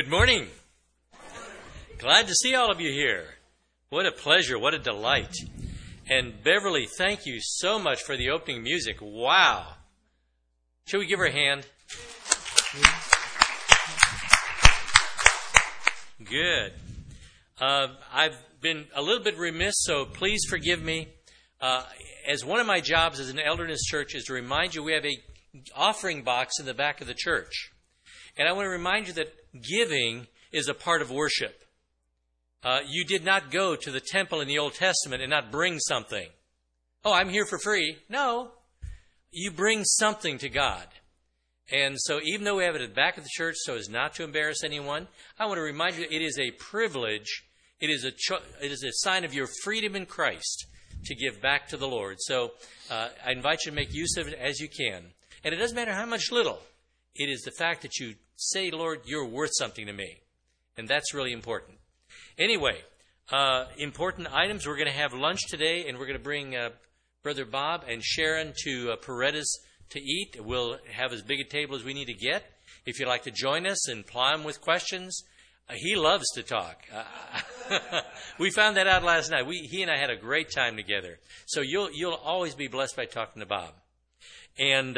Good morning. Glad to see all of you here. What a pleasure, what a delight. And Beverly, thank you so much for the opening music. Wow. Shall we give her a hand? Good. I've been a little bit remiss, so please forgive me. As one of my jobs as an elder in this church is to remind you we have a offering box in the back of the church. And I want to remind you that giving is a part of worship. You did not go to the temple in the Old Testament and not bring something. Oh, I'm here for free. No. You bring something to God. And so even though we have it at the back of the church so as not to embarrass anyone, I want to remind you it is a privilege. It is a sign of your freedom in Christ to give back to the Lord. So I invite you to make use of it as you can. And it doesn't matter how much little. It is the fact that you say, Lord, you're worth something to me. And that's really important. Anyway, important items. We're going to have lunch today, and we're going to bring Brother Bob and Sharon to Paredes to eat. We'll have as big a table as we need to get. If you'd like to join us and ply him with questions, he loves to talk. We found that out last night. He and I had a great time together. So you'll always be blessed by talking to Bob. And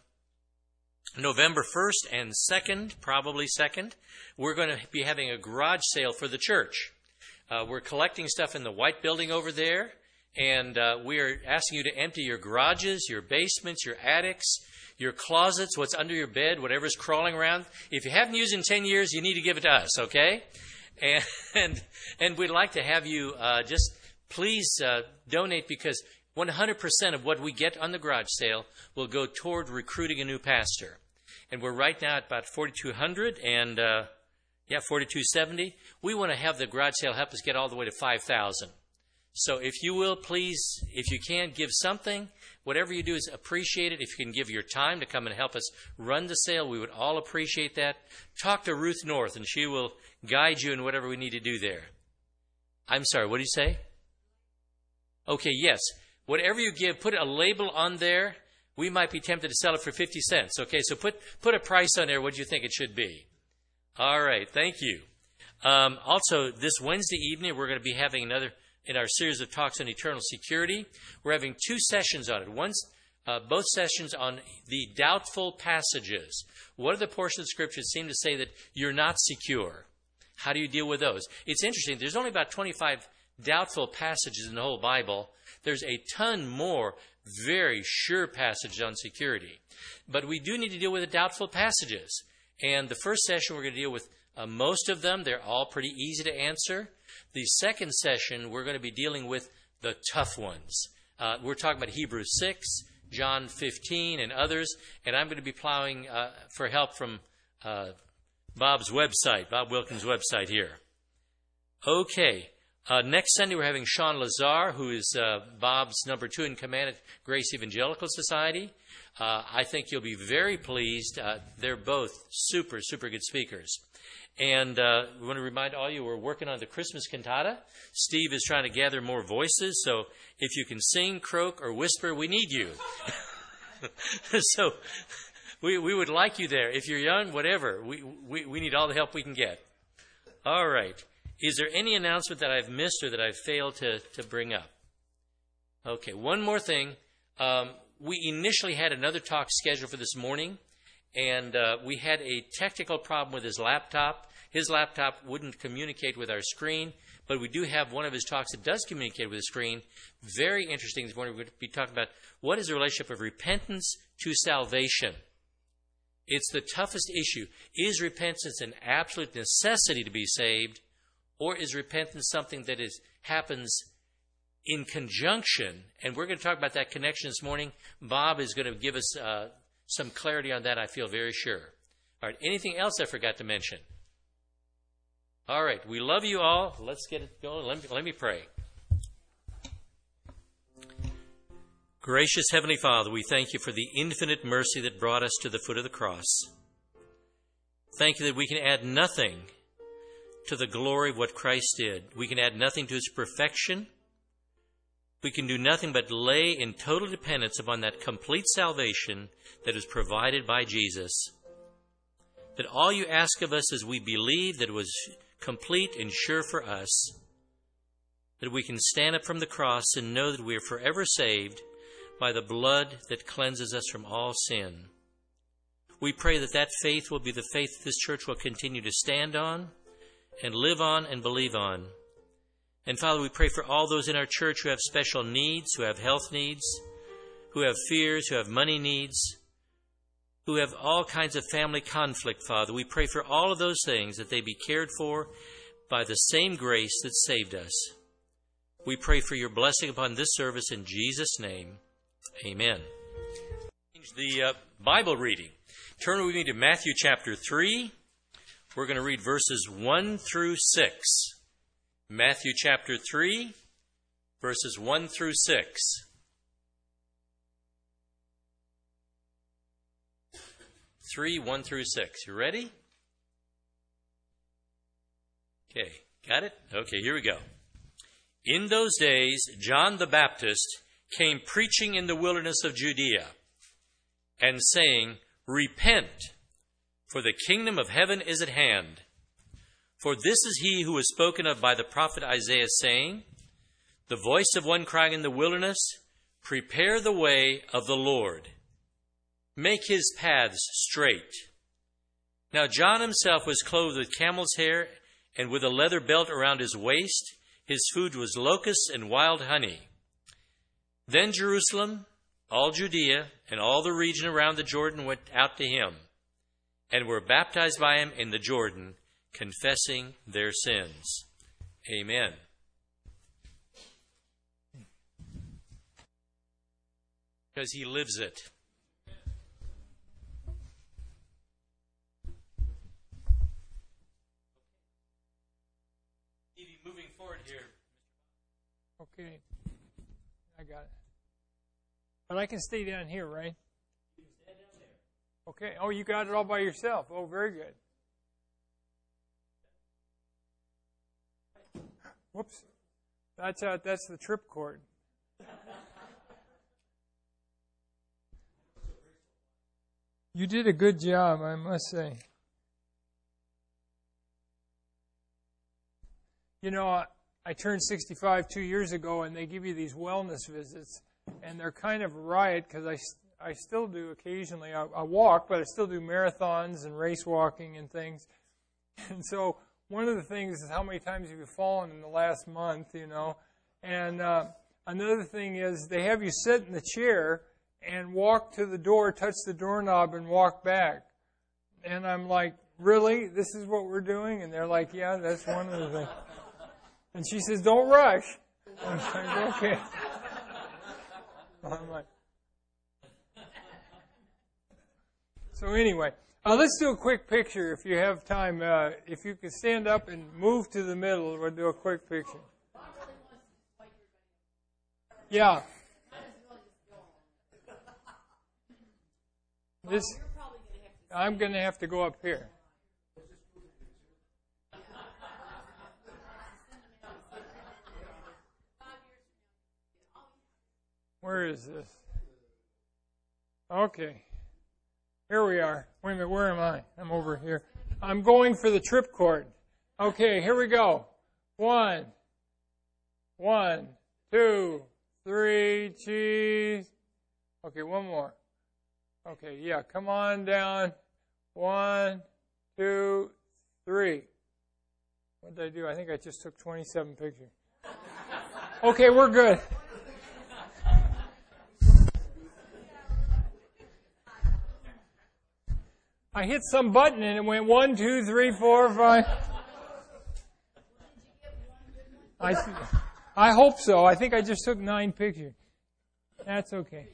November 1st and 2nd, probably 2nd, we're going to be having a garage sale for the church. We're collecting stuff in the white building over there, and we are asking you to empty your garages, your basements, your attics, your closets, what's under your bed, whatever's crawling around. If you haven't used it in 10 years, you need to give it to us, okay? And we'd like to have you just please donate, because 100% of what we get on the garage sale will go toward recruiting a new pastor. And we're right now at about 4,200 and 4,270. We want to have the garage sale help us get all the way to 5,000. So if you will, please, if you can, give something. Whatever you do is appreciate it. If you can give your time to come and help us run the sale, we would all appreciate that. Talk to Ruth North, and she will guide you in whatever we need to do there. I'm sorry, what did you say? Okay, yes. Whatever you give, put a label on there. We might be tempted to sell it for 50 cents. Okay, so put a price on there. What do you think it should be? All right, thank you. Also, this Wednesday evening, we're going to be having another in our series of talks on eternal security. We're having 2 sessions on it. Both sessions on the doubtful passages. What are the portions of Scripture that seem to say that you're not secure? How do you deal with those? It's interesting. There's only about 25 doubtful passages in the whole Bible. There's a ton more very sure passages on security. But we do need to deal with the doubtful passages. And the first session, we're going to deal with most of them. They're all pretty easy to answer. The second session, we're going to be dealing with the tough ones. We're talking about Hebrews 6, John 15, and others. And I'm going to be plowing for help from Bob's website, Bob Wilkins' website here. Okay. Next Sunday, we're having Sean Lazar, who is Bob's number 2 in command at Grace Evangelical Society. I think you'll be very pleased. They're both super, super good speakers. And we want to remind all you, we're working on the Christmas cantata. Steve is trying to gather more voices, so if you can sing, croak, or whisper, we need you. So we would like you there. If you're young, whatever, we need all the help we can get. All right. Is there any announcement that I've missed or that I've failed to bring up? Okay, one more thing. We initially had another talk scheduled for this morning, and we had a technical problem with his laptop. His laptop wouldn't communicate with our screen, but we do have one of his talks that does communicate with the screen. Very interesting this morning. We're going to be talking about what is the relationship of repentance to salvation. It's the toughest issue. Is repentance an absolute necessity to be saved? Or is repentance something that happens in conjunction? And we're going to talk about that connection this morning. Bob is going to give us some clarity on that, I feel very sure. All right, anything else I forgot to mention? All right, we love you all. Let's get it going. Let me pray. Gracious Heavenly Father, we thank you for the infinite mercy that brought us to the foot of the cross. Thank you that we can add nothing to the glory of what Christ did. We can add nothing to its perfection. We can do nothing but lay in total dependence upon that complete salvation that is provided by Jesus. that all you ask of us is we believe that it was complete and sure for us, that we can stand up from the cross and know that we are forever saved by the blood that cleanses us from all sin. We pray that that faith will be the faith this church will continue to stand on and live on and believe on. And Father, we pray for all those in our church who have special needs, who have health needs, who have fears, who have money needs, who have all kinds of family conflict, Father. We pray for all of those things, that they be cared for by the same grace that saved us. We pray for your blessing upon this service in Jesus' name. Amen. The Bible reading. Turn with me to Matthew chapter 3. We're going to read verses 1 through 6. Matthew chapter 3, verses 1 through 6. 3, 1 through 6. You ready? Okay, got it? Okay, here we go. In those days, John the Baptist came preaching in the wilderness of Judea and saying, "Repent, for the kingdom of heaven is at hand. For this is he who was spoken of by the prophet Isaiah, saying, the voice of one crying in the wilderness, prepare the way of the Lord. Make his paths straight." Now John himself was clothed with camel's hair and with a leather belt around his waist. His food was locusts and wild honey. Then Jerusalem, all Judea, and all the region around the Jordan went out to him and were baptized by him in the Jordan, confessing their sins. Amen. Because he lives it. Moving forward here. Okay. I got it. But I can stay down here, right? You can stand down there. Okay. Oh, you got it all by yourself. Oh, very good. Whoops. That's the trip cord. You did a good job, I must say. You know, I turned 65 2 years ago, and they give you these wellness visits, and they're kind of a riot because I still do occasionally. I walk, but I still do marathons and race walking and things. And so one of the things is how many times have you fallen in the last month, you know. And another thing is they have you sit in the chair and walk to the door, touch the doorknob, and walk back. And I'm like, really? This is what we're doing? And they're like, yeah, that's one of the things. And she says, don't rush. I'm like, okay. I'm like. So anyway, let's do a quick picture if you have time. If you can stand up and move to the middle, we'll do a quick picture. Yeah. I'm going to have to go up here. Where is this? Okay. Here we are. Wait a minute, where am I? I'm over here. I'm going for the trip cord. Okay, here we go. 1, 2, 3, cheese. Okay, one more. Okay, yeah, come on down. 1, 2, 3. What did I do? I think I just took 27 pictures. Okay, we're good. I hit some button and it went 1, 2, 3, 4, 5. I hope so. I think I just took 9 pictures. That's okay.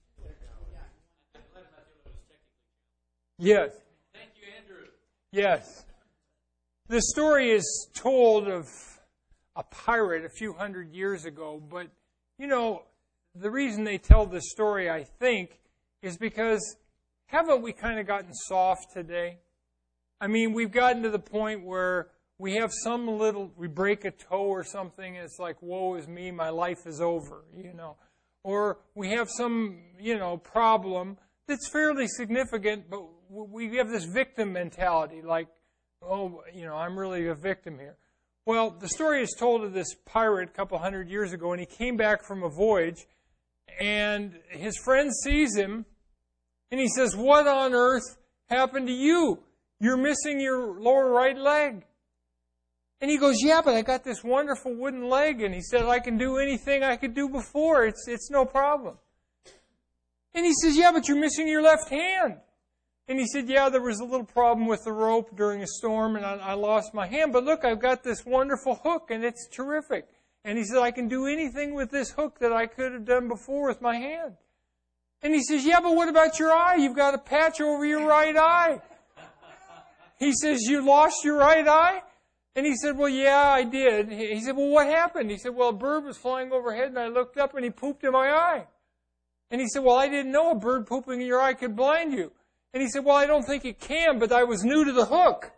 Yes. Thank you, Andrew. Yes. The story is told of a pirate a few hundred years ago, but, you know, the reason they tell this story, I think, is because haven't we kind of gotten soft today? I mean, we've gotten to the point where we have we break a toe or something, and it's like, woe is me, my life is over, you know. Or we have some, problem that's fairly significant, but we have this victim mentality, like, oh, I'm really a victim here. Well, the story is told of this pirate a couple hundred years ago, and he came back from a voyage, and his friend sees him, and he says, "What on earth happened to you? You're missing your lower right leg." And he goes, "Yeah, but I got this wonderful wooden leg." And he said, "I can do anything I could do before. It's no problem." And he says, "Yeah, but you're missing your left hand." And he said, "Yeah, there was a little problem with the rope during a storm, and I lost my hand. But look, I've got this wonderful hook, and it's terrific." And he said, "I can do anything with this hook that I could have done before with my hand." And he says, "Yeah, but what about your eye? You've got a patch over your right eye." He says, "You lost your right eye?" And he said, "Well, yeah, I did." He said, "Well, what happened?" He said, "Well, a bird was flying overhead, and I looked up, and he pooped in my eye." And he said, "Well, I didn't know a bird pooping in your eye could blind you." And he said, "Well, I don't think it can, but I was new to the hook."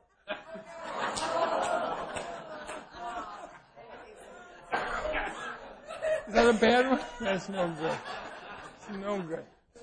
Is that a bad one? That's no good. It's no good.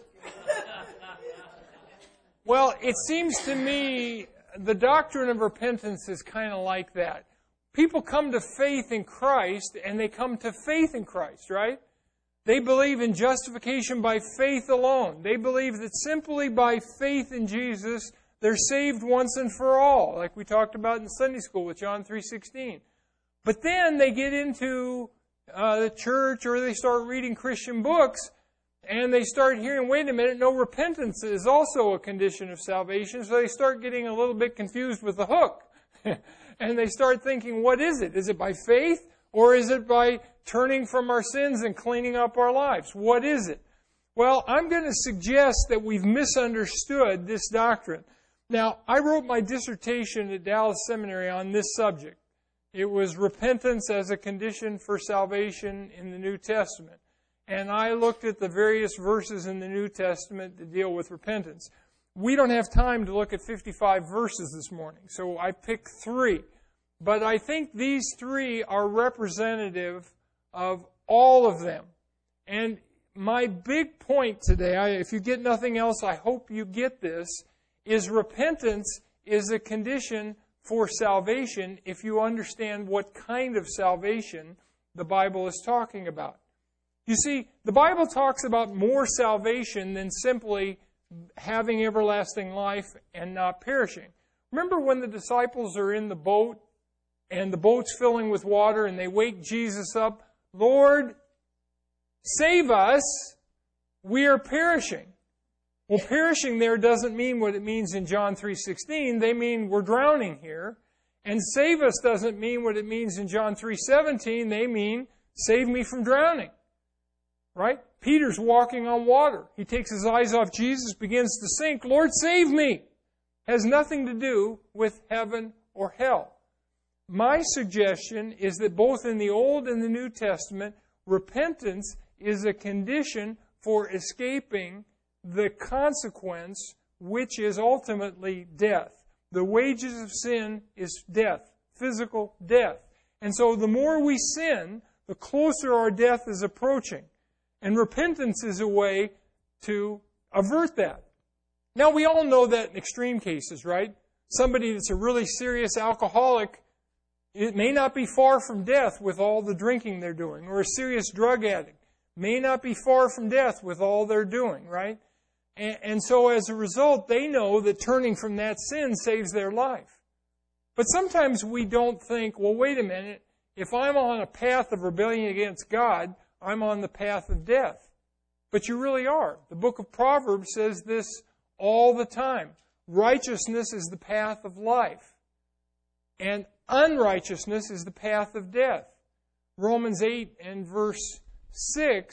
Well, it seems to me the doctrine of repentance is kind of like that. People come to faith in Christ, and they come to faith in Christ, right? They believe in justification by faith alone. They believe that simply by faith in Jesus, they're saved once and for all, like we talked about in Sunday school with John 3:16. But then they get into the church, or they start reading Christian books, and they start hearing, wait a minute, no, repentance is also a condition of salvation. So they start getting a little bit confused with the hook. And they start thinking, what is it? Is it by faith, or is it by turning from our sins and cleaning up our lives? What is it? Well, I'm going to suggest that we've misunderstood this doctrine. Now, I wrote my dissertation at Dallas Seminary on this subject. It was repentance as a condition for salvation in the New Testament. And I looked at the various verses in the New Testament that deal with repentance. We don't have time to look at 55 verses this morning, so I picked 3. But I think these 3 are representative of all of them. And my big point today, if you get nothing else, I hope you get this, is repentance is a condition for salvation if you understand what kind of salvation the Bible is talking about. You see, the Bible talks about more salvation than simply having everlasting life and not perishing. Remember when the disciples are in the boat and the boat's filling with water and they wake Jesus up, "Lord, save us, we are perishing." Well, perishing there doesn't mean what it means in John 3:16. They mean we're drowning here. And save us doesn't mean what it means in John 3:17. They mean save me from drowning. Right? Peter's walking on water. He takes his eyes off Jesus, begins to sink. "Lord, save me." Has nothing to do with heaven or hell. My suggestion is that both in the Old and the New Testament, repentance is a condition for escaping the consequence, which is ultimately death. The wages of sin is death, physical death. And so the more we sin, the closer our death is approaching. And repentance is a way to avert that. Now, we all know that in extreme cases, right? Somebody that's a really serious alcoholic, it may not be far from death with all the drinking they're doing. Or a serious drug addict may not be far from death with all they're doing, right? And so as a result, they know that turning from that sin saves their life. But sometimes we don't think, well, wait a minute, if I'm on a path of rebellion against God, I'm on the path of death. But you really are. The book of Proverbs says this all the time. Righteousness is the path of life, and unrighteousness is the path of death. Romans 8 and verse 6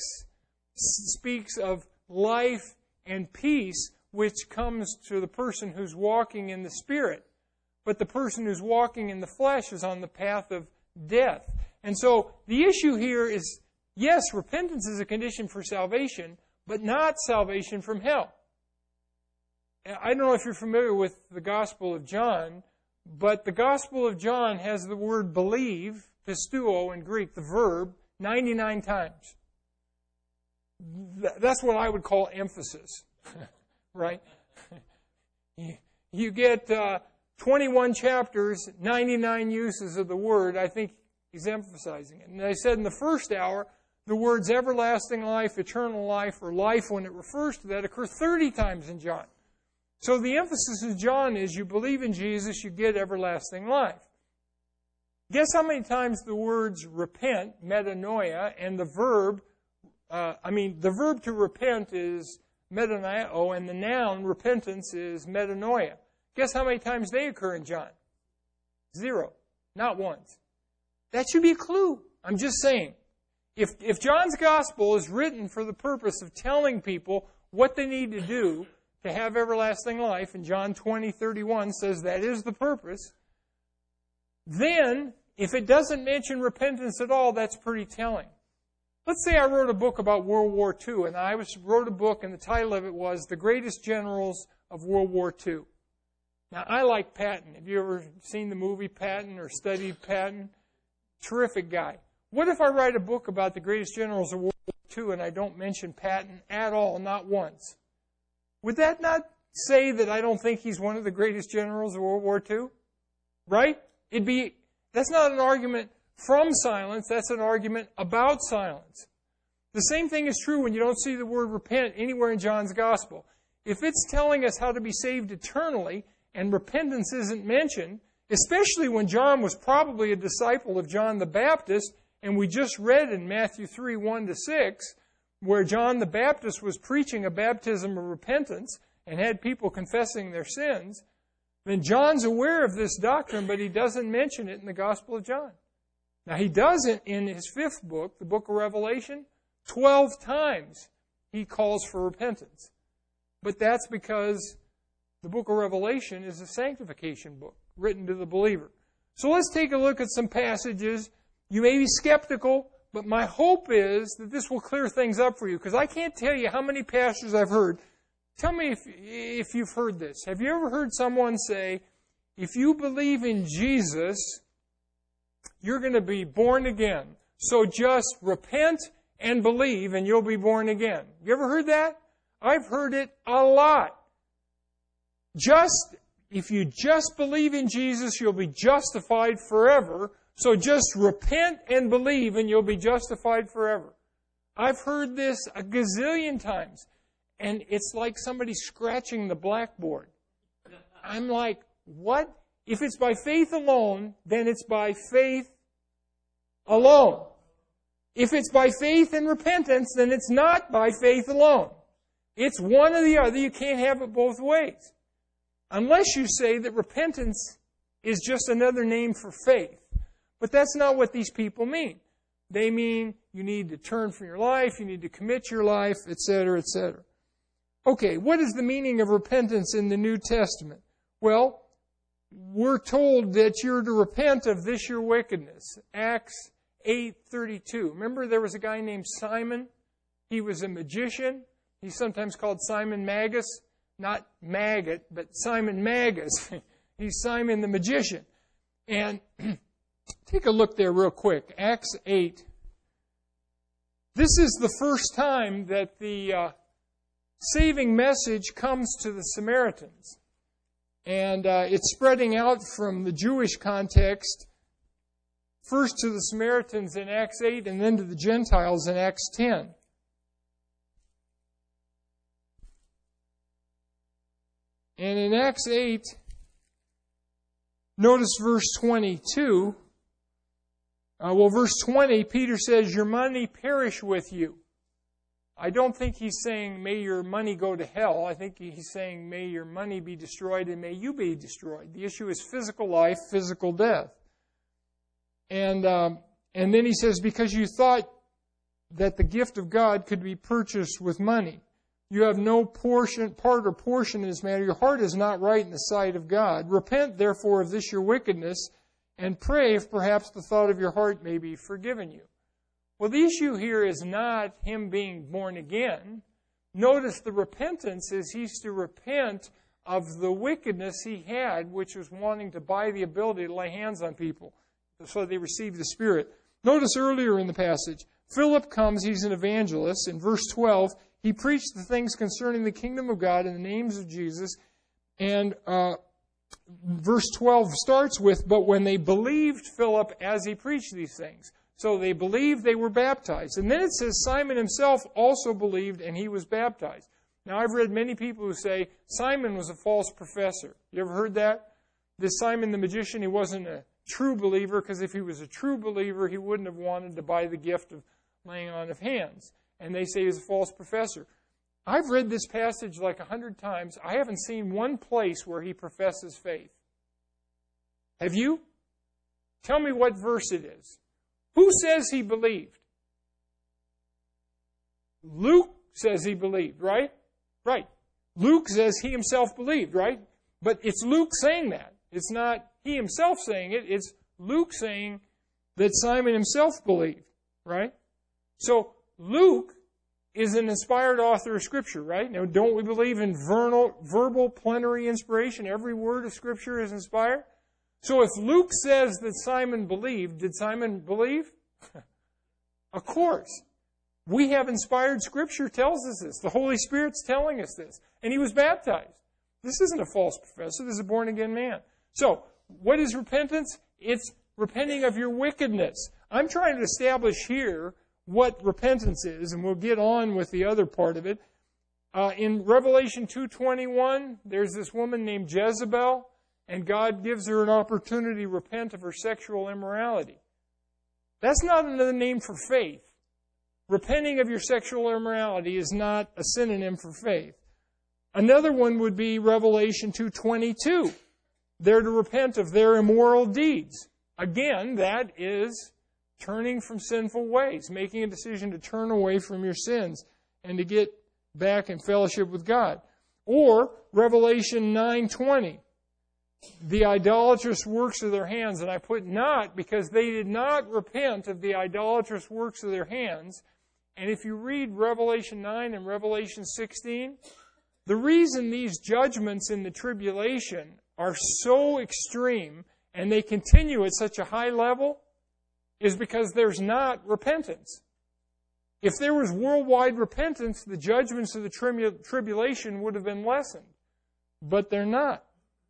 speaks of life and peace, which comes to the person who's walking in the Spirit. But the person who's walking in the flesh is on the path of death. And so the issue here is, yes, repentance is a condition for salvation, but not salvation from hell. I don't know if you're familiar with the Gospel of John, but the Gospel of John has the word believe, pisteuo in Greek, the verb, 99 times. That's what I would call emphasis, right? You get 21 chapters, 99 uses of the word. I think he's emphasizing it. And I said in the first hour, the words everlasting life, eternal life, or life, when it refers to that, occur 30 times in John. So the emphasis in John is you believe in Jesus, you get everlasting life. Guess how many times the words repent, metanoia, and the verb to repent is metanoia, and the noun repentance is metanoia. Guess how many times they occur in John? 0. Not once. That should be a clue. I'm just saying. If John's gospel is written for the purpose of telling people what they need to do to have everlasting life, and John 20:31 says that is the purpose, then if it doesn't mention repentance at all, that's pretty telling. Let's say I wrote a book about World War II, and I wrote a book, and the title of it was The Greatest Generals of World War II. Now, I like Patton. Have you ever seen the movie Patton or studied Patton? Terrific guy. What if I write a book about the greatest generals of World War II and I don't mention Patton at all, not once? Would that not say that I don't think he's one of the greatest generals of World War II? Right? That's not an argument from silence, that's an argument about silence. The same thing is true when you don't see the word repent anywhere in John's gospel. If it's telling us how to be saved eternally and repentance isn't mentioned, especially when John was probably a disciple of John the Baptist, and we just read in Matthew 3:1-6, where John the Baptist was preaching a baptism of repentance and had people confessing their sins, then John's aware of this doctrine, but he doesn't mention it in the Gospel of John. Now, he does it in his 5th book, the book of Revelation. 12 times he calls for repentance. But that's because the book of Revelation is a sanctification book written to the believer. So let's take a look at some passages. You may be skeptical, but my hope is that this will clear things up for you, because I can't tell you how many pastors I've heard. Tell me if you've heard this. Have you ever heard someone say, if you believe in Jesus, you're going to be born again. So just repent and believe and you'll be born again. You ever heard that? I've heard it a lot. If you just believe in Jesus, you'll be justified forever. So just repent and believe and you'll be justified forever. I've heard this a gazillion times. And it's like somebody scratching the blackboard. I'm like, what? If it's by faith alone, then it's by faith alone. If it's by faith and repentance, then it's not by faith alone. It's one or the other. You can't have it both ways. Unless you say that repentance is just another name for faith. But that's not what these people mean. They mean you need to turn from your life, you need to commit your life, etc., etc. Okay, what is the meaning of repentance in the New Testament? Well, we're told that you're to repent of this your wickedness. Acts 8:32. Remember there was a guy named Simon? He was a magician. He's sometimes called Simon Magus. Not maggot, but Simon Magus. He's Simon the magician. And take a look there real quick. Acts 8. This is the first time that the saving message comes to the Samaritans. And it's spreading out from the Jewish context, first to the Samaritans in Acts 8 and then to the Gentiles in Acts 10. And in Acts 8, notice verse 22. Verse 20, Peter says, your money perish with you. I don't think he's saying, may your money go to hell. I think he's saying, may your money be destroyed and may you be destroyed. The issue is physical life, physical death. And then he says, because you thought that the gift of God could be purchased with money. You have no part or portion in this matter. Your heart is not right in the sight of God. Repent, therefore, of this your wickedness, and pray if perhaps the thought of your heart may be forgiven you. Well, the issue here is not him being born again. Notice the repentance is he's to repent of the wickedness he had, which was wanting to buy the ability to lay hands on people so they receive the Spirit. Notice earlier in the passage, Philip comes, he's an evangelist. In verse 12, he preached the things concerning the kingdom of God in the names of Jesus, And verse 12 starts with, but when they believed Philip as he preached these things. So they believed, they were baptized. And then it says Simon himself also believed and he was baptized. Now I've read many people who say Simon was a false professor. You ever heard that? This Simon the magician, he wasn't a true believer, because if he was a true believer, he wouldn't have wanted to buy the gift of laying on of hands. And they say he's a false professor. I've read this passage like 100 times. I haven't seen one place where he professes faith. Have you? Tell me what verse it is. Who says he believed? Luke says he believed, right? Right. Luke says he himself believed, right? But it's Luke saying that. It's not he himself saying it. It's Luke saying that Simon himself believed, right? So Luke is an inspired author of Scripture, right? Now, don't we believe in verbal plenary inspiration? Every word of Scripture is inspired. So if Luke says that Simon believed, did Simon believe? Of course. We have inspired Scripture tells us this. The Holy Spirit's telling us this. And he was baptized. This isn't a false professor. This is a born-again man. So, what is repentance? It's repenting of your wickedness. I'm trying to establish here what repentance is, and we'll get on with the other part of it. In Revelation 2:21, there's this woman named Jezebel, and God gives her an opportunity to repent of her sexual immorality. That's not another name for faith. Repenting of your sexual immorality is not a synonym for faith. Another one would be Revelation 2:22. They're to repent of their immoral deeds. Again, that is turning from sinful ways, making a decision to turn away from your sins and to get back in fellowship with God. Or Revelation 9:20. The idolatrous works of their hands. And I put not because they did not repent of the idolatrous works of their hands. And if you read Revelation 9 and Revelation 16, the reason these judgments in the tribulation are so extreme and they continue at such a high level is because there's not repentance. If there was worldwide repentance, the judgments of the tribulation would have been lessened. But they're not.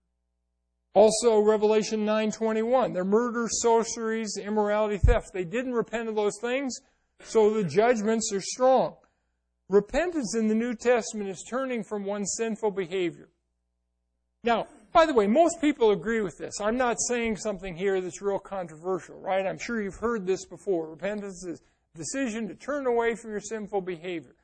Also, Revelation 9:21, their murder, sorceries, immorality, theft. They didn't repent of those things, so the judgments are strong. Repentance in the New Testament is turning from one's sinful behavior. Now, by the way, most people agree with this. I'm not saying something here that's real controversial, right? I'm sure you've heard this before. Repentance is a decision to turn away from your sinful behavior.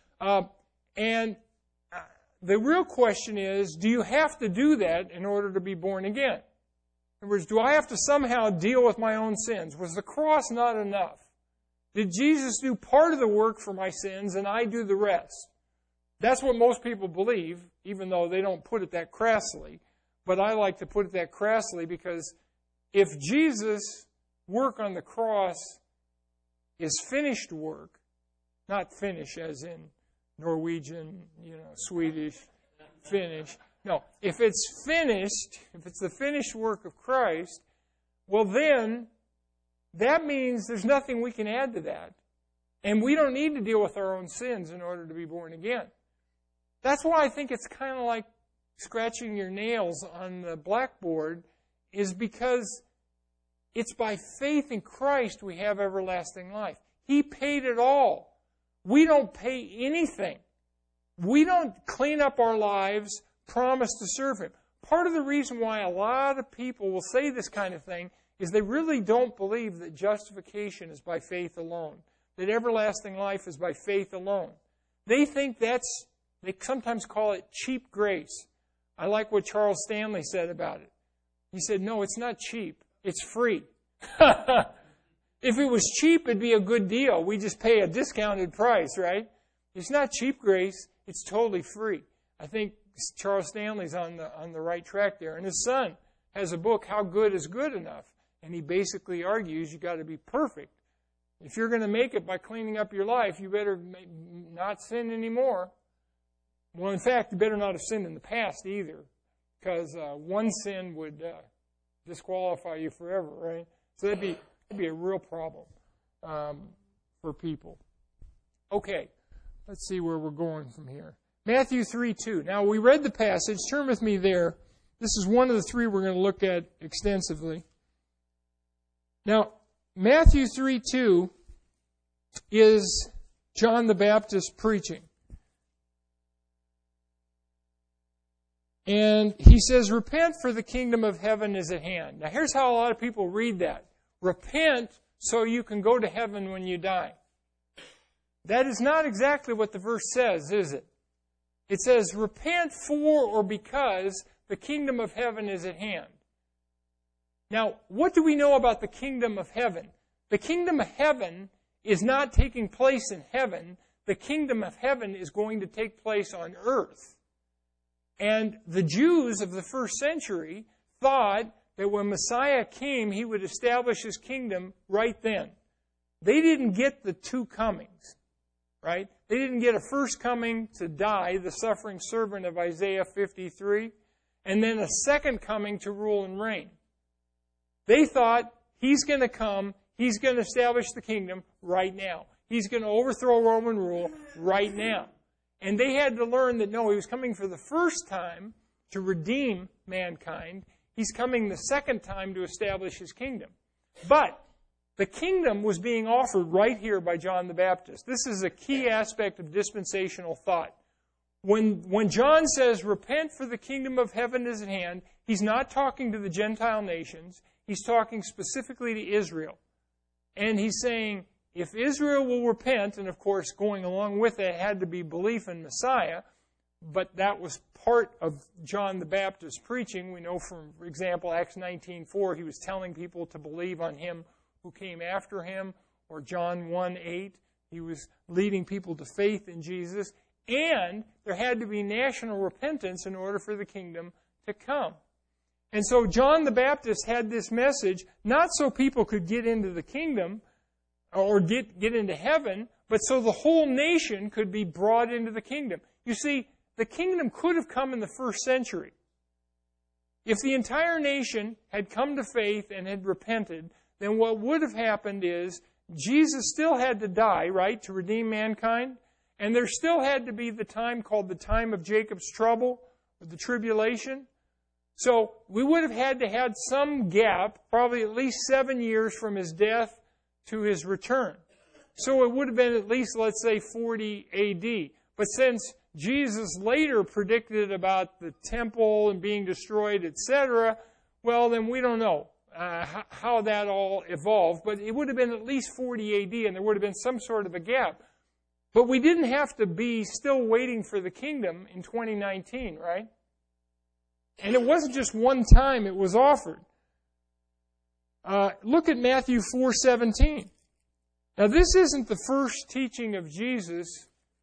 And the real question is, do you have to do that in order to be born again? In other words, do I have to somehow deal with my own sins? Was the cross not enough? Did Jesus do part of the work for my sins and I do the rest? That's what most people believe, even though they don't put it that crassly. But I like to put it that crassly because if Jesus' work on the cross is finished work, not finish as in Norwegian, Swedish, finish. No, if it's finished, if it's the finished work of Christ, well then, that means there's nothing we can add to that. And we don't need to deal with our own sins in order to be born again. That's why I think it's kind of like scratching your nails on the blackboard, is because it's by faith in Christ we have everlasting life. He paid it all. We don't pay anything. We don't clean up our lives, promise to serve Him. Part of the reason why a lot of people will say this kind of thing is they really don't believe that justification is by faith alone, that everlasting life is by faith alone. They think they sometimes call it cheap grace. I like what Charles Stanley said about it. He said, no, it's not cheap. It's free. If it was cheap, it'd be a good deal. We just pay a discounted price, right? It's not cheap grace. It's totally free. I think Charles Stanley's on the right track there. And his son has a book, How Good is Good Enough? And he basically argues you've got to be perfect. If you're going to make it by cleaning up your life, you better not sin anymore. Well, in fact, you better not have sinned in the past either, because one sin would disqualify you forever, right? So that'd be a real problem for people. Okay, let's see where we're going from here. Matthew 3:2. Now, we read the passage. Turn with me there. This is one of the three we're going to look at extensively. Now, Matthew 3:2 is John the Baptist preaching. And he says, repent, for the kingdom of heaven is at hand. Now, here's how a lot of people read that. Repent so you can go to heaven when you die. That is not exactly what the verse says, is it? It says, repent for or because the kingdom of heaven is at hand. Now, what do we know about the kingdom of heaven? The kingdom of heaven is not taking place in heaven. The kingdom of heaven is going to take place on earth. And the Jews of the first century thought that when Messiah came, he would establish his kingdom right then. They didn't get the two comings, right? They didn't get a first coming to die, the suffering servant of Isaiah 53, and then a second coming to rule and reign. They thought he's going to come, he's going to establish the kingdom right now. He's going to overthrow Roman rule right now. And they had to learn that, no, he was coming for the first time to redeem mankind. He's coming the second time to establish his kingdom. But the kingdom was being offered right here by John the Baptist. This is a key aspect of dispensational thought. When John says, repent, for the kingdom of heaven is at hand, he's not talking to the Gentile nations. He's talking specifically to Israel. And he's saying, if Israel will repent, and of course going along with it had to be belief in Messiah, but that was part of John the Baptist's preaching. We know from, for example, Acts 19:4, he was telling people to believe on him who came after him, or John 1:8, he was leading people to faith in Jesus, and there had to be national repentance in order for the kingdom to come. And so John the Baptist had this message, not so people could get into the kingdom, or get into heaven, but so the whole nation could be brought into the kingdom. You see, the kingdom could have come in the first century. If the entire nation had come to faith and had repented, then what would have happened is Jesus still had to die, right, to redeem mankind, and there still had to be the time called the time of Jacob's trouble, the tribulation. So we would have had to have some gap, probably at least 7 years from his death to his return. So it would have been at least, let's say, 40 A.D. But since Jesus later predicted about the temple and being destroyed, etc., well, then we don't know how that all evolved. But it would have been at least 40 A.D., and there would have been some sort of a gap. But we didn't have to be still waiting for the kingdom in 2019, right? And it wasn't just one time it was offered. Look at Matthew 4:17. Now, this isn't the first teaching of Jesus.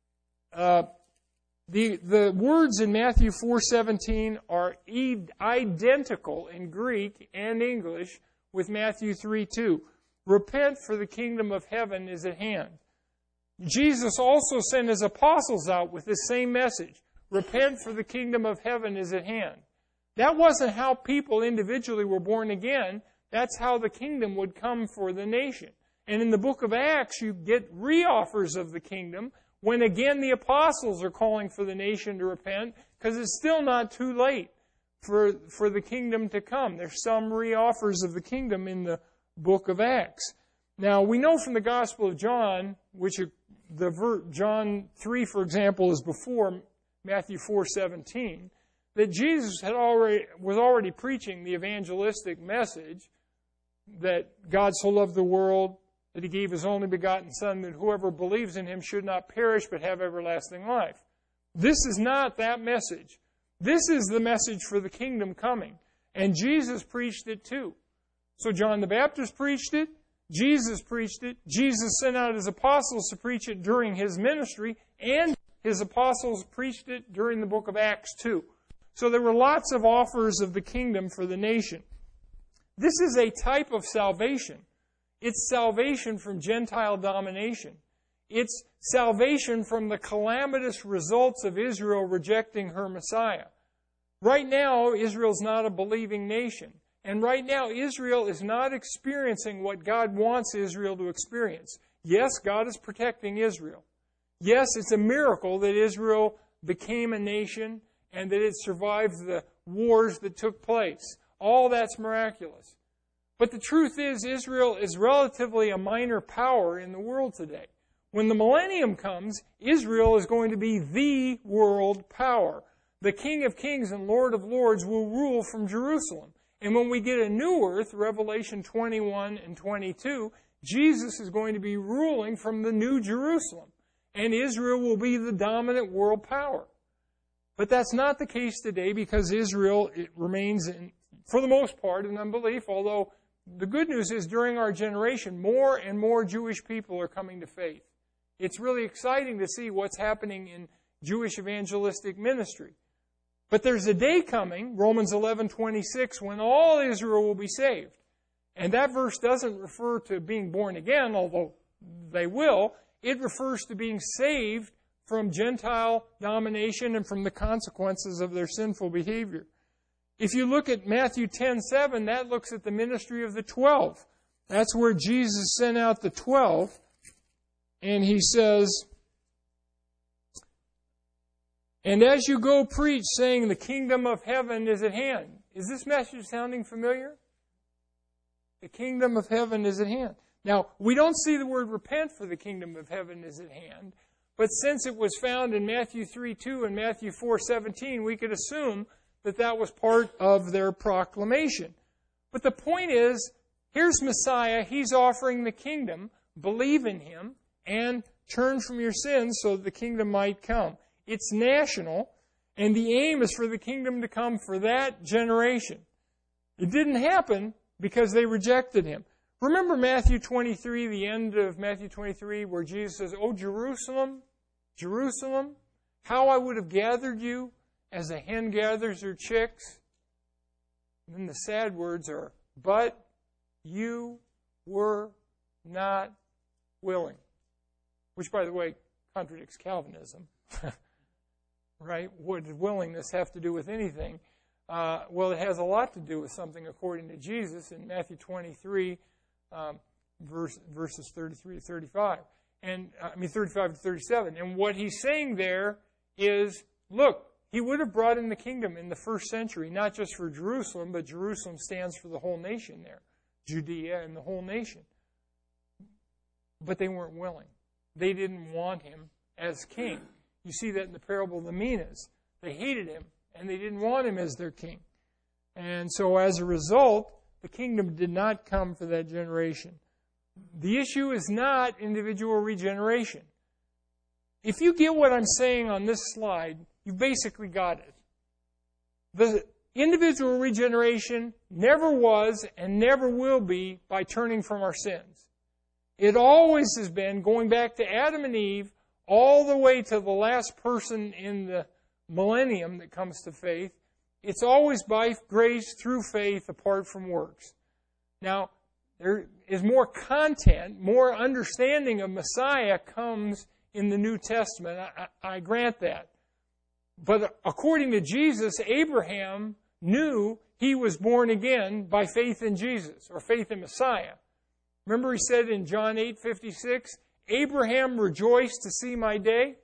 The words in Matthew 4:17 are identical in Greek and English with Matthew 3:2. Repent, for the kingdom of heaven is at hand. Jesus also sent his apostles out with this same message. Repent, for the kingdom of heaven is at hand. That wasn't how people individually were born again. That's how the kingdom would come for the nation. And in the book of Acts, you get re-offers of the kingdom when again the apostles are calling for the nation to repent, because it's still not too late for the kingdom to come. There's some re-offers of the kingdom in the book of Acts. Now, we know from the Gospel of John, which John 3, for example, is before Matthew 4:17, that Jesus was already preaching the evangelistic message that God so loved the world that he gave his only begotten Son, that whoever believes in him should not perish but have everlasting life. This is not that message. This is the message for the kingdom coming. And Jesus preached it too. So John the Baptist preached it. Jesus preached it. Jesus sent out his apostles to preach it during his ministry. And his apostles preached it during the book of Acts too. So there were lots of offers of the kingdom for the nation. This is a type of salvation. It's salvation from Gentile domination. It's salvation from the calamitous results of Israel rejecting her Messiah. Right now, Israel's not a believing nation. And right now, Israel is not experiencing what God wants Israel to experience. Yes, God is protecting Israel. Yes, it's a miracle that Israel, became a nation and that it survived the wars that took place. All that's miraculous. But the truth is, Israel is relatively a minor power in the world today. When the millennium comes, Israel is going to be the world power. The King of Kings and Lord of Lords will rule from Jerusalem. And when we get a new earth, Revelation 21 and 22, Jesus is going to be ruling from the new Jerusalem. And Israel will be the dominant world power. But that's not the case today because Israel remains, for the most part, in unbelief, although the good news is during our generation, more and more Jewish people are coming to faith. It's really exciting to see what's happening in Jewish evangelistic ministry. But there's a day coming, Romans 11:26, when all Israel will be saved. And that verse doesn't refer to being born again, although they will. It refers to being saved from Gentile domination and from the consequences of their sinful behavior. If you look at Matthew 10:7, that looks at the ministry of the 12. That's where Jesus sent out the 12. And he says, "And as you go preach, saying, the kingdom of heaven is at hand." Is this message sounding familiar? The kingdom of heaven is at hand. Now, we don't see the word repent for the kingdom of heaven is at hand. But since it was found in Matthew 3:2 and Matthew 4:17, we could assume that that was part of their proclamation. But the point is, here's Messiah. He's offering the kingdom. Believe in him and turn from your sins so that the kingdom might come. It's national, and the aim is for the kingdom to come for that generation. It didn't happen because they rejected him. Remember Matthew 23, the end of Matthew 23, where Jesus says, "Oh, Jerusalem, Jerusalem, how I would have gathered you as a hen gathers her chicks." And then the sad words are, "But you were not willing." Which, by the way, contradicts Calvinism. Right? What does willingness have to do with anything? Well, it has a lot to do with something according to Jesus in Matthew 23, verses 33 to 35. 35 to 37. And what he's saying there is, look, he would have brought in the kingdom in the first century, not just for Jerusalem, but Jerusalem stands for the whole nation there, Judea and the whole nation. But they weren't willing. They didn't want him as king. You see that in the parable of the minas. They hated him, and they didn't want him as their king. And so as a result, the kingdom did not come for that generation. The issue is not individual regeneration. If you get what I'm saying on this slide, you've basically got it. The individual regeneration never was and never will be by turning from our sins. It always has been, going back to Adam and Eve, all the way to the last person in the millennium that comes to faith, it's always by grace through faith apart from works. Now, there is more content, more understanding of Messiah comes in the New Testament. I grant that. But according to Jesus, Abraham knew he was born again by faith in Jesus, or faith in Messiah. Remember he said in John 8:56, Abraham rejoiced to see my day?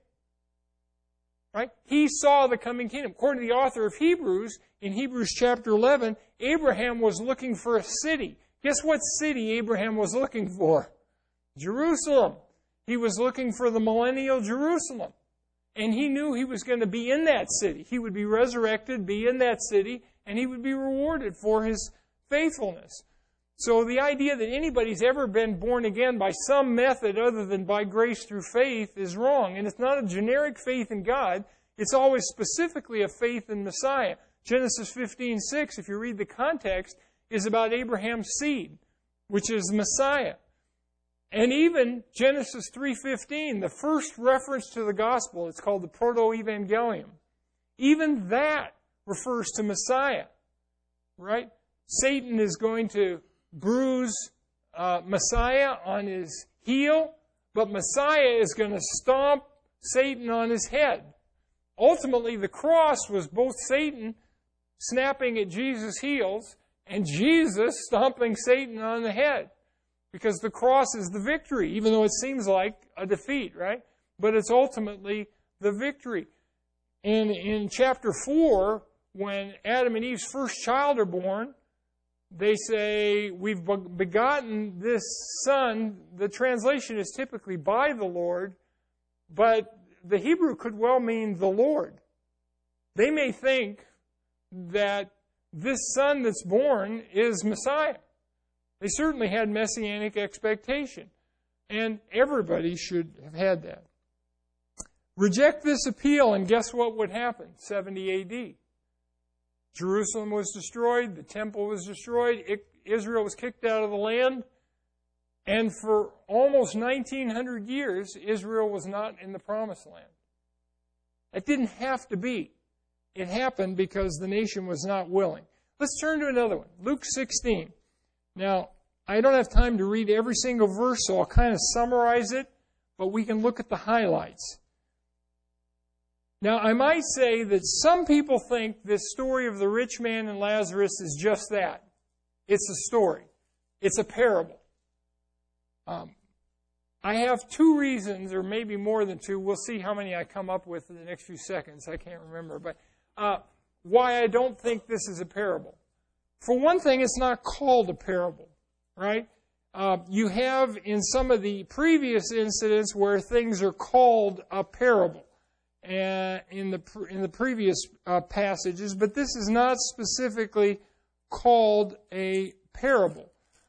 Right? He saw the coming kingdom. According to the author of Hebrews, in Hebrews chapter 11, Abraham was looking for a city. Guess what city Abraham was looking for? Jerusalem. He was looking for the millennial Jerusalem. And he knew he was going to be in that city. He would be resurrected, be in that city, and he would be rewarded for his faithfulness. So the idea that anybody's ever been born again by some method other than by grace through faith is wrong. And it's not a generic faith in God. It's always specifically a faith in Messiah. Genesis 15:6, if you read the context, is about Abraham's seed, which is Messiah. And even Genesis 3:15, the first reference to the gospel, it's called the Proto-Evangelium. Even that refers to Messiah, right? Satan is going to bruise Messiah on his heel, but Messiah is going to stomp Satan on his head. Ultimately, the cross was both Satan snapping at Jesus' heels and Jesus stomping Satan on the head. Because the cross is the victory, even though it seems like a defeat, right? But it's ultimately the victory. And in chapter 4, when Adam and Eve's first child are born, they say, we've begotten this son. The translation is typically by the Lord, but the Hebrew could well mean the Lord. They may think that this son that's born is Messiah. They certainly had messianic expectation, and everybody should have had that. Reject this appeal, and guess what would happen? 70 A.D. Jerusalem was destroyed, the temple was destroyed, Israel was kicked out of the land, and for almost 1900 years, Israel was not in the promised land. It didn't have to be. It happened because the nation was not willing. Let's turn to another one, Luke 16. Now, I don't have time to read every single verse, so I'll kind of summarize it, but we can look at the highlights. Now, I might say that some people think this story of the rich man and Lazarus is just that. It's a story. It's a parable. I have two reasons, or maybe more than two. We'll see how many I come up with in the next few seconds. I can't remember. But why I don't think this is a parable. For one thing, it's not called a parable, right? You have in some of the previous incidents where things are called a parable. In the previous passages, but this is not specifically called a parable.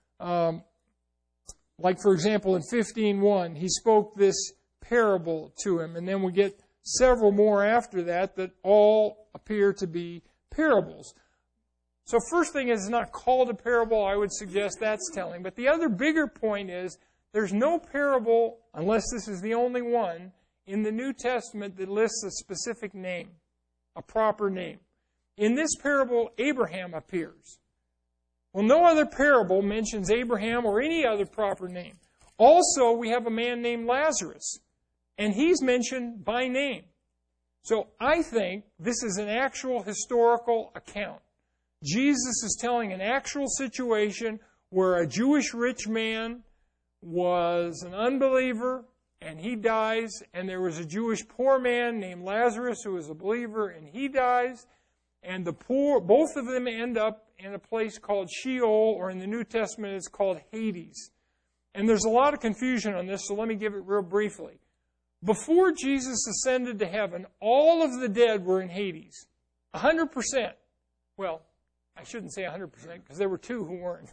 Like, for example, in 15:1, he spoke this parable to him, and then we get several more after that all appear to be parables. So first thing is, it's not called a parable. I would suggest that's telling. But the other bigger point is, there's no parable, unless this is the only one, in the New Testament that lists a specific name, a proper name. In this parable, Abraham appears. Well, no other parable mentions Abraham or any other proper name. Also, we have a man named Lazarus, and he's mentioned by name. So I think this is an actual historical account. Jesus is telling an actual situation where a Jewish rich man was an unbeliever, and he dies, and there was a Jewish poor man named Lazarus who was a believer, and he dies, and the poor, both of them end up in a place called Sheol, or in the New Testament it's called Hades. And there's a lot of confusion on this, so let me give it real briefly. Before Jesus ascended to heaven, all of the dead were in Hades. 100%. Well, I shouldn't say 100%, because there were two who weren't.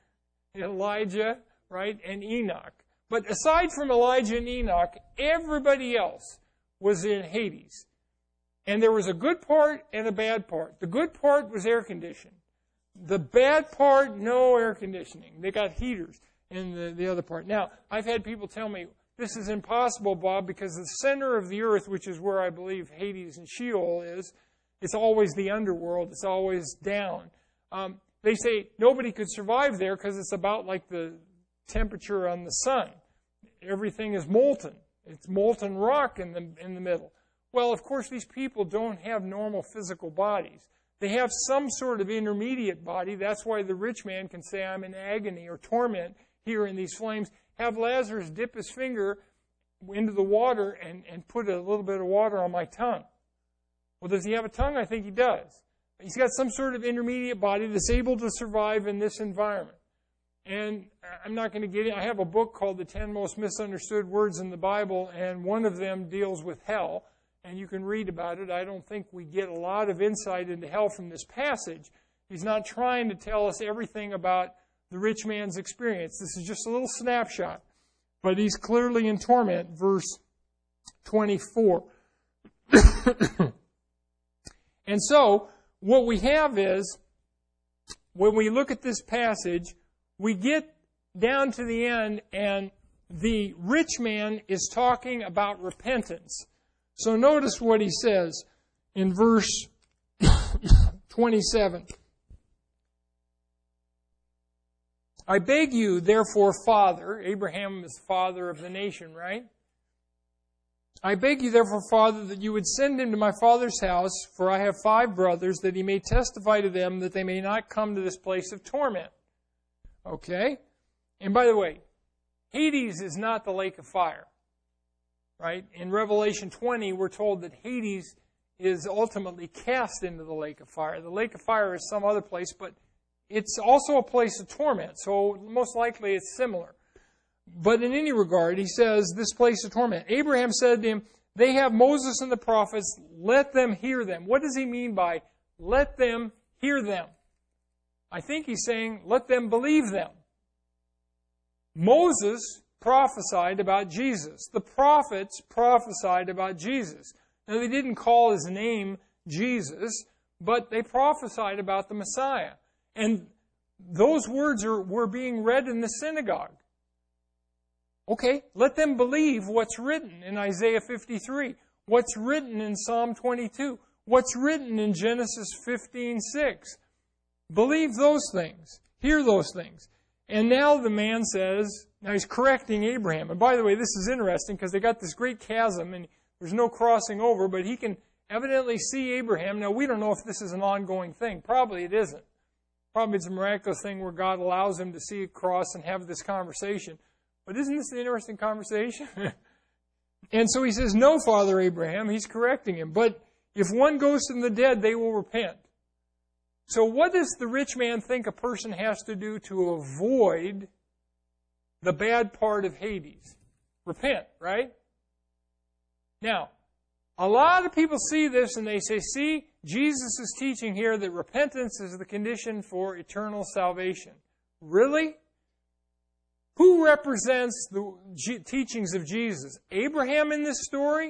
Elijah, right, and Enoch. But aside from Elijah and Enoch, everybody else was in Hades. And there was a good part and a bad part. The good part was air conditioned. The bad part, no air conditioning. They got heaters in the other part. Now, I've had people tell me, this is impossible, Bob, because the center of the earth, which is where I believe Hades and Sheol is, it's always the underworld. It's always down. They say nobody could survive there because it's about like the temperature on the sun. Everything is molten. It's molten rock in the middle. Well, of course, these people don't have normal physical bodies. They have some sort of intermediate body. That's why the rich man can say, I'm in agony or torment here in these flames. Have Lazarus dip his finger into the water and put a little bit of water on my tongue. Well, does he have a tongue? I think he does. He's got some sort of intermediate body that's able to survive in this environment. And I'm not going to get in. I have a book called The 10 Most Misunderstood Words in the Bible, and one of them deals with hell, and you can read about it. I don't think we get a lot of insight into hell from this passage. He's not trying to tell us everything about the rich man's experience. This is just a little snapshot. But he's clearly in torment, verse 24. And so, what we have is, when we look at this passage, we get down to the end, and the rich man is talking about repentance. So notice what he says in verse 27. I beg you, therefore, Father, Abraham is father of the nation, right? I beg you, therefore, Father, that you would send him to my father's house, for I have 5 brothers, that he may testify to them, that they may not come to this place of torment. Okay? And by the way, Hades is not the lake of fire. Right? In Revelation 20, we're told that Hades is ultimately cast into the lake of fire. The lake of fire is some other place, but it's also a place of torment, so most likely it's similar. But in any regard, he says, this place of torment. Abraham said to him, they have Moses and the prophets, let them hear them. What does he mean by let them hear them? I think he's saying, let them believe them. Moses prophesied about Jesus. The prophets prophesied about Jesus. Now, they didn't call his name Jesus, but they prophesied about the Messiah. And those words were being read in the synagogue. Okay, let them believe what's written in Isaiah 53, what's written in Psalm 22, what's written in Genesis 15:6. Believe those things. Hear those things. And now the man says, now he's correcting Abraham. And by the way, this is interesting because they got this great chasm and there's no crossing over, but he can evidently see Abraham. Now, we don't know if this is an ongoing thing. Probably it isn't. Probably it's a miraculous thing where God allows him to see it cross and have this conversation. But isn't this an interesting conversation? And so he says, no, Father Abraham. He's correcting him. But if one goes from the dead, they will repent. So what does the rich man think a person has to do to avoid the bad part of Hades? Repent, right? Now, a lot of people see this and they say, see, Jesus is teaching here that repentance is the condition for eternal salvation. Really? Who represents the teachings of Jesus? Abraham in this story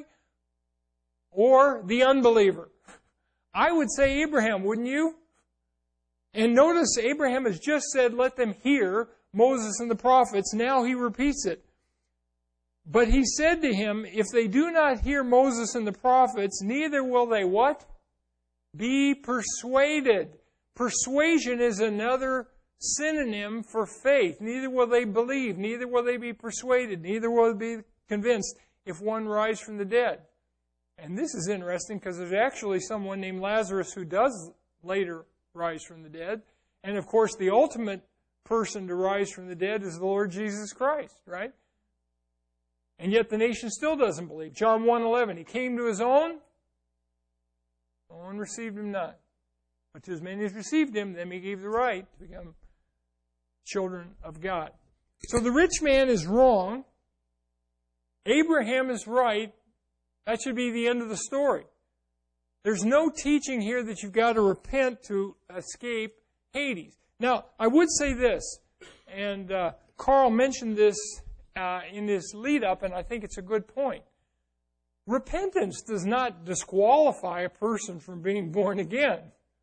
or the unbeliever? I would say Abraham, wouldn't you? And notice Abraham has just said, let them hear Moses and the prophets. Now he repeats it. But he said to him, if they do not hear Moses and the prophets, neither will they what? Be persuaded. Persuasion is another synonym for faith. Neither will they believe, neither will they be persuaded, neither will they be convinced if one rise from the dead. And this is interesting because there's actually someone named Lazarus who does later rise from the dead. And of course, the ultimate person to rise from the dead is the Lord Jesus Christ, right? And yet the nation still doesn't believe. John 1:11, he came to his own, no one received him not. But to as many as received him, them he gave the right to become children of God. So the rich man is wrong. Abraham is right. That should be the end of the story. There's no teaching here that you've got to repent to escape Hades. Now, I would say this, and Carl mentioned this in his lead-up, and I think it's a good point. Repentance does not disqualify a person from being born again.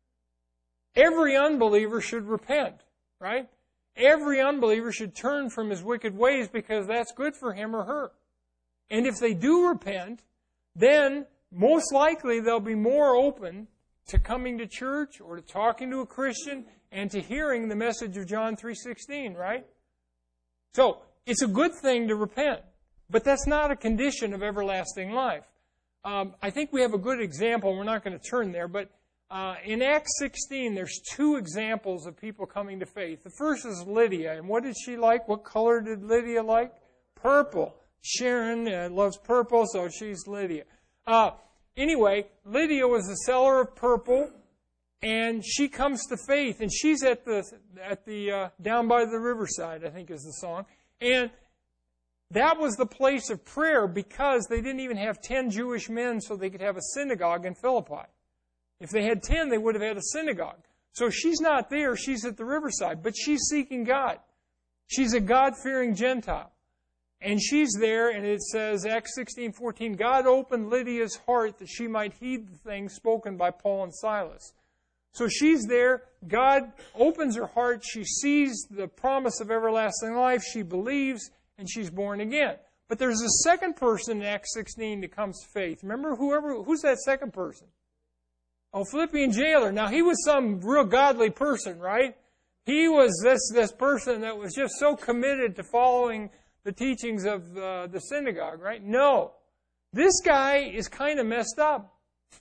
Every unbeliever should repent, right? Every unbeliever should turn from his wicked ways because that's good for him or her. And if they do repent, then most likely they'll be more open to coming to church or to talking to a Christian and to hearing the message of John 3:16, right? So, it's a good thing to repent, but that's not a condition of everlasting life. I think we have a good example. We're not going to turn there, but in Acts 16, there's two examples of people coming to faith. The first is Lydia, and what did she like? What color did Lydia like? Purple. Sharon loves purple, so she's Lydia. Anyway, Lydia was a seller of purple, and she comes to faith, and she's at the down by the riverside, I think is the song. And that was the place of prayer because they didn't even have 10 Jewish men so they could have a synagogue in Philippi. If they had 10, they would have had a synagogue. So she's not there, she's at the riverside, but she's seeking God. She's a God-fearing Gentile. And she's there, and it says, Acts 16:14, God opened Lydia's heart that she might heed the things spoken by Paul and Silas. So she's there, God opens her heart, she sees the promise of everlasting life, she believes, and she's born again. But there's a second person in Acts 16 that comes to faith. Remember who's that second person? Oh, Philippian jailer. Now, he was some real godly person, right? He was this person that was just so committed to following the teachings of the synagogue, right? No. This guy is kind of messed up.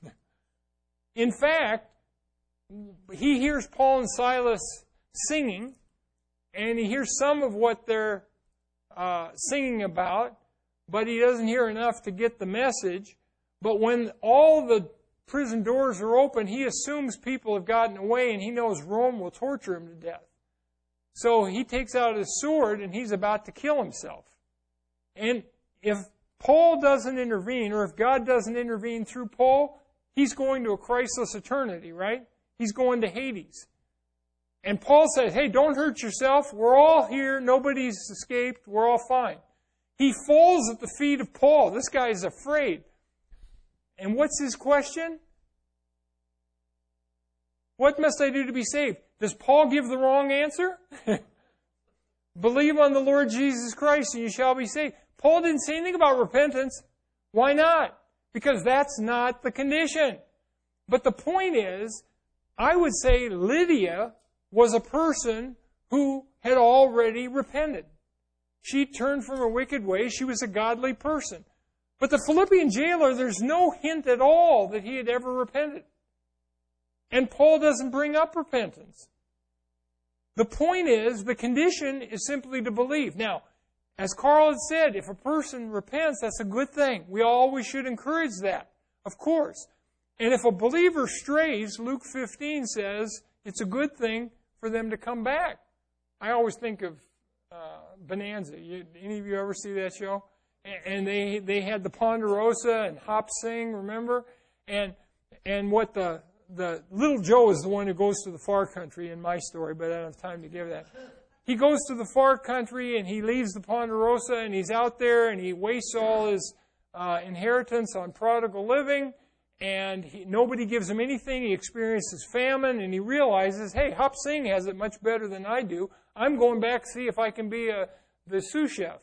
In fact, he hears Paul and Silas singing, and he hears some of what they're singing about, but he doesn't hear enough to get the message. But when all the prison doors are open, he assumes people have gotten away, and he knows Rome will torture him to death. So he takes out his sword, and he's about to kill himself. And if Paul doesn't intervene, or if God doesn't intervene through Paul, he's going to a Christless eternity, right? He's going to Hades. And Paul says, hey, don't hurt yourself. We're all here. Nobody's escaped. We're all fine. He falls at the feet of Paul. This guy is afraid. And what's his question? What must I do to be saved? Does Paul give the wrong answer? Believe on the Lord Jesus Christ and you shall be saved. Paul didn't say anything about repentance. Why not? Because that's not the condition. But the point is, I would say Lydia was a person who had already repented. She turned from her wicked ways. She was a godly person. But the Philippian jailer, there's no hint at all that he had ever repented. And Paul doesn't bring up repentance. The point is, the condition is simply to believe. Now, as Carl had said, if a person repents, that's a good thing. We always should encourage that, of course. And if a believer strays, Luke 15 says, it's a good thing for them to come back. I always think of Bonanza. Any of you ever see that show? And they had the Ponderosa and Hop Sing, remember? And what the little Joe is the one who goes to the far country in my story, but I don't have time to give that. He goes to the far country and he leaves the Ponderosa and he's out there and he wastes all his inheritance on prodigal living, and nobody gives him anything. He experiences famine and he realizes, hey, Hop Sing has it much better than I do. I'm going back to see if I can be the sous chef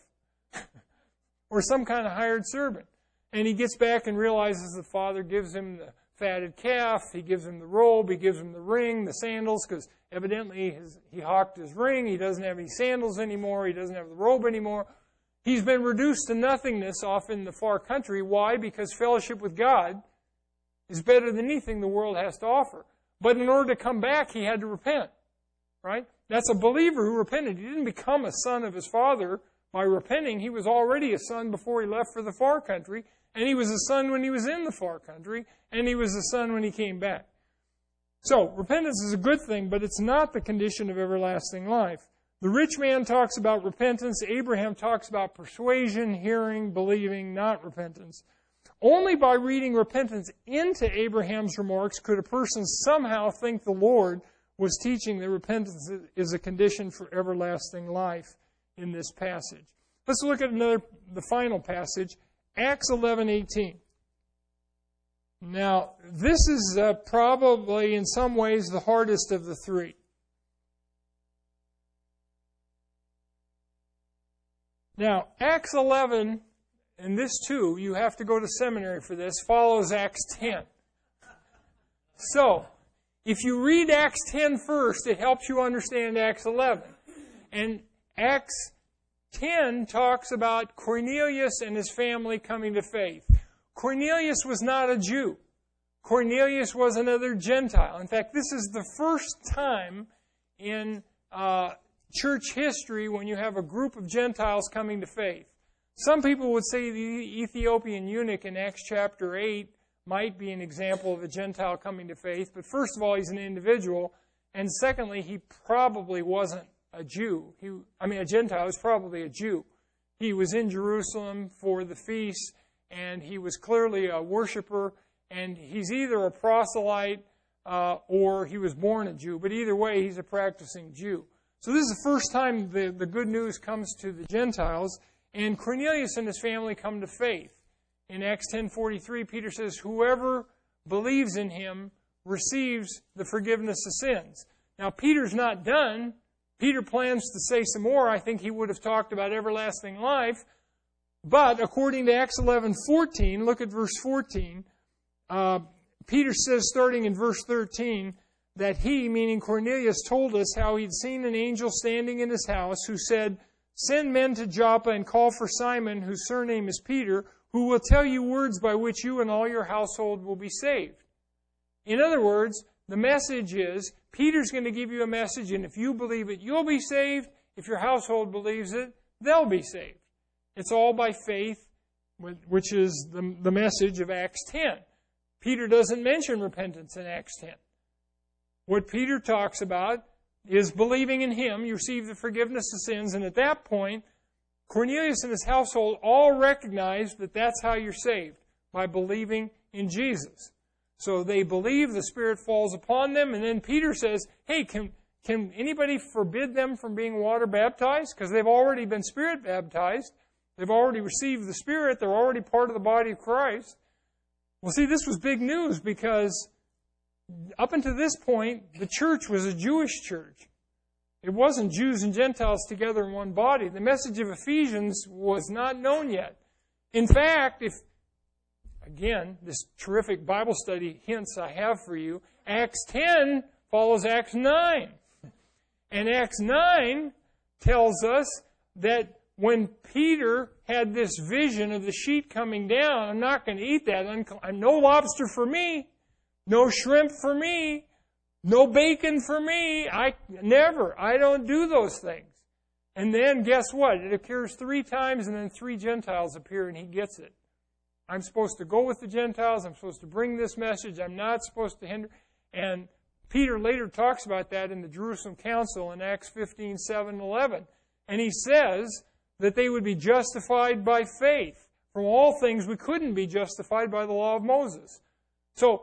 or some kind of hired servant. And he gets back and realizes the father gives him the fatted calf, he gives him the robe, he gives him the ring, the sandals, because evidently he hawked his ring, he doesn't have any sandals anymore, he doesn't have the robe anymore. He's been reduced to nothingness off in the far country. Why? Because fellowship with God is better than anything the world has to offer. But in order to come back, he had to repent. Right? That's a believer who repented. He didn't become a son of his father by repenting. He was already a son before he left for the far country, and he was a son when he was in the far country, and he was a son when he came back. So, repentance is a good thing, but it's not the condition of everlasting life. The rich man talks about repentance. Abraham talks about persuasion, hearing, believing, not repentance. Only by reading repentance into Abraham's remarks could a person somehow think the Lord was teaching that repentance is a condition for everlasting life in this passage. Let's look at the final passage, Acts 11:18. Now, this is probably in some ways the hardest of the three. Now, Acts 11, and this too, you have to go to seminary for this, follows Acts 10. So, if you read Acts 10 first, it helps you understand Acts 11. And Acts 10 talks about Cornelius and his family coming to faith. Cornelius was not a Jew. Cornelius was another Gentile. In fact, this is the first time in church history when you have a group of Gentiles coming to faith. Some people would say the Ethiopian eunuch in Acts chapter 8 might be an example of a Gentile coming to faith, but first of all, he's an individual, and secondly, he probably wasn't a Jew. A Gentile was probably a Jew. He was in Jerusalem for the feast, and he was clearly a worshiper, and he's either a proselyte or he was born a Jew, but either way, he's a practicing Jew. So this is the first time the good news comes to the Gentiles, and Cornelius and his family come to faith. In Acts 10:43, Peter says, whoever believes in him receives the forgiveness of sins. Now, Peter's not done. Peter plans to say some more. I think he would have talked about everlasting life. But according to Acts 11:14, look at verse 14, Peter says, starting in verse 13, that he, meaning Cornelius, told us how he'd seen an angel standing in his house who said, send men to Joppa and call for Simon, whose surname is Peter, who will tell you words by which you and all your household will be saved. In other words, the message is, Peter's going to give you a message, and if you believe it, you'll be saved. If your household believes it, they'll be saved. It's all by faith, which is the message of Acts 10. Peter doesn't mention repentance in Acts 10. What Peter talks about is believing in him, you receive the forgiveness of sins, and at that point, Cornelius and his household all recognize that that's how you're saved, by believing in Jesus. So they believe, the Spirit falls upon them, and then Peter says, hey, can anybody forbid them from being water baptized? Because they've already been Spirit baptized. They've already received the Spirit. They're already part of the body of Christ. Well, see, this was big news because up until this point, the church was a Jewish church. It wasn't Jews and Gentiles together in one body. The message of Ephesians was not known yet. In fact, again, this terrific Bible study hints I have for you, Acts 10 follows Acts 9. And Acts 9 tells us that when Peter had this vision of the sheet coming down, I'm not going to eat that. No lobster for me. No shrimp for me. No bacon for me. I don't do those things. And then guess what? It occurs 3 times and then 3 Gentiles appear and he gets it. I'm supposed to go with the Gentiles. I'm supposed to bring this message. I'm not supposed to hinder. And Peter later talks about that in the Jerusalem Council in Acts 15, 7, 11. And he says that they would be justified by faith. From all things, we couldn't be justified by the law of Moses. So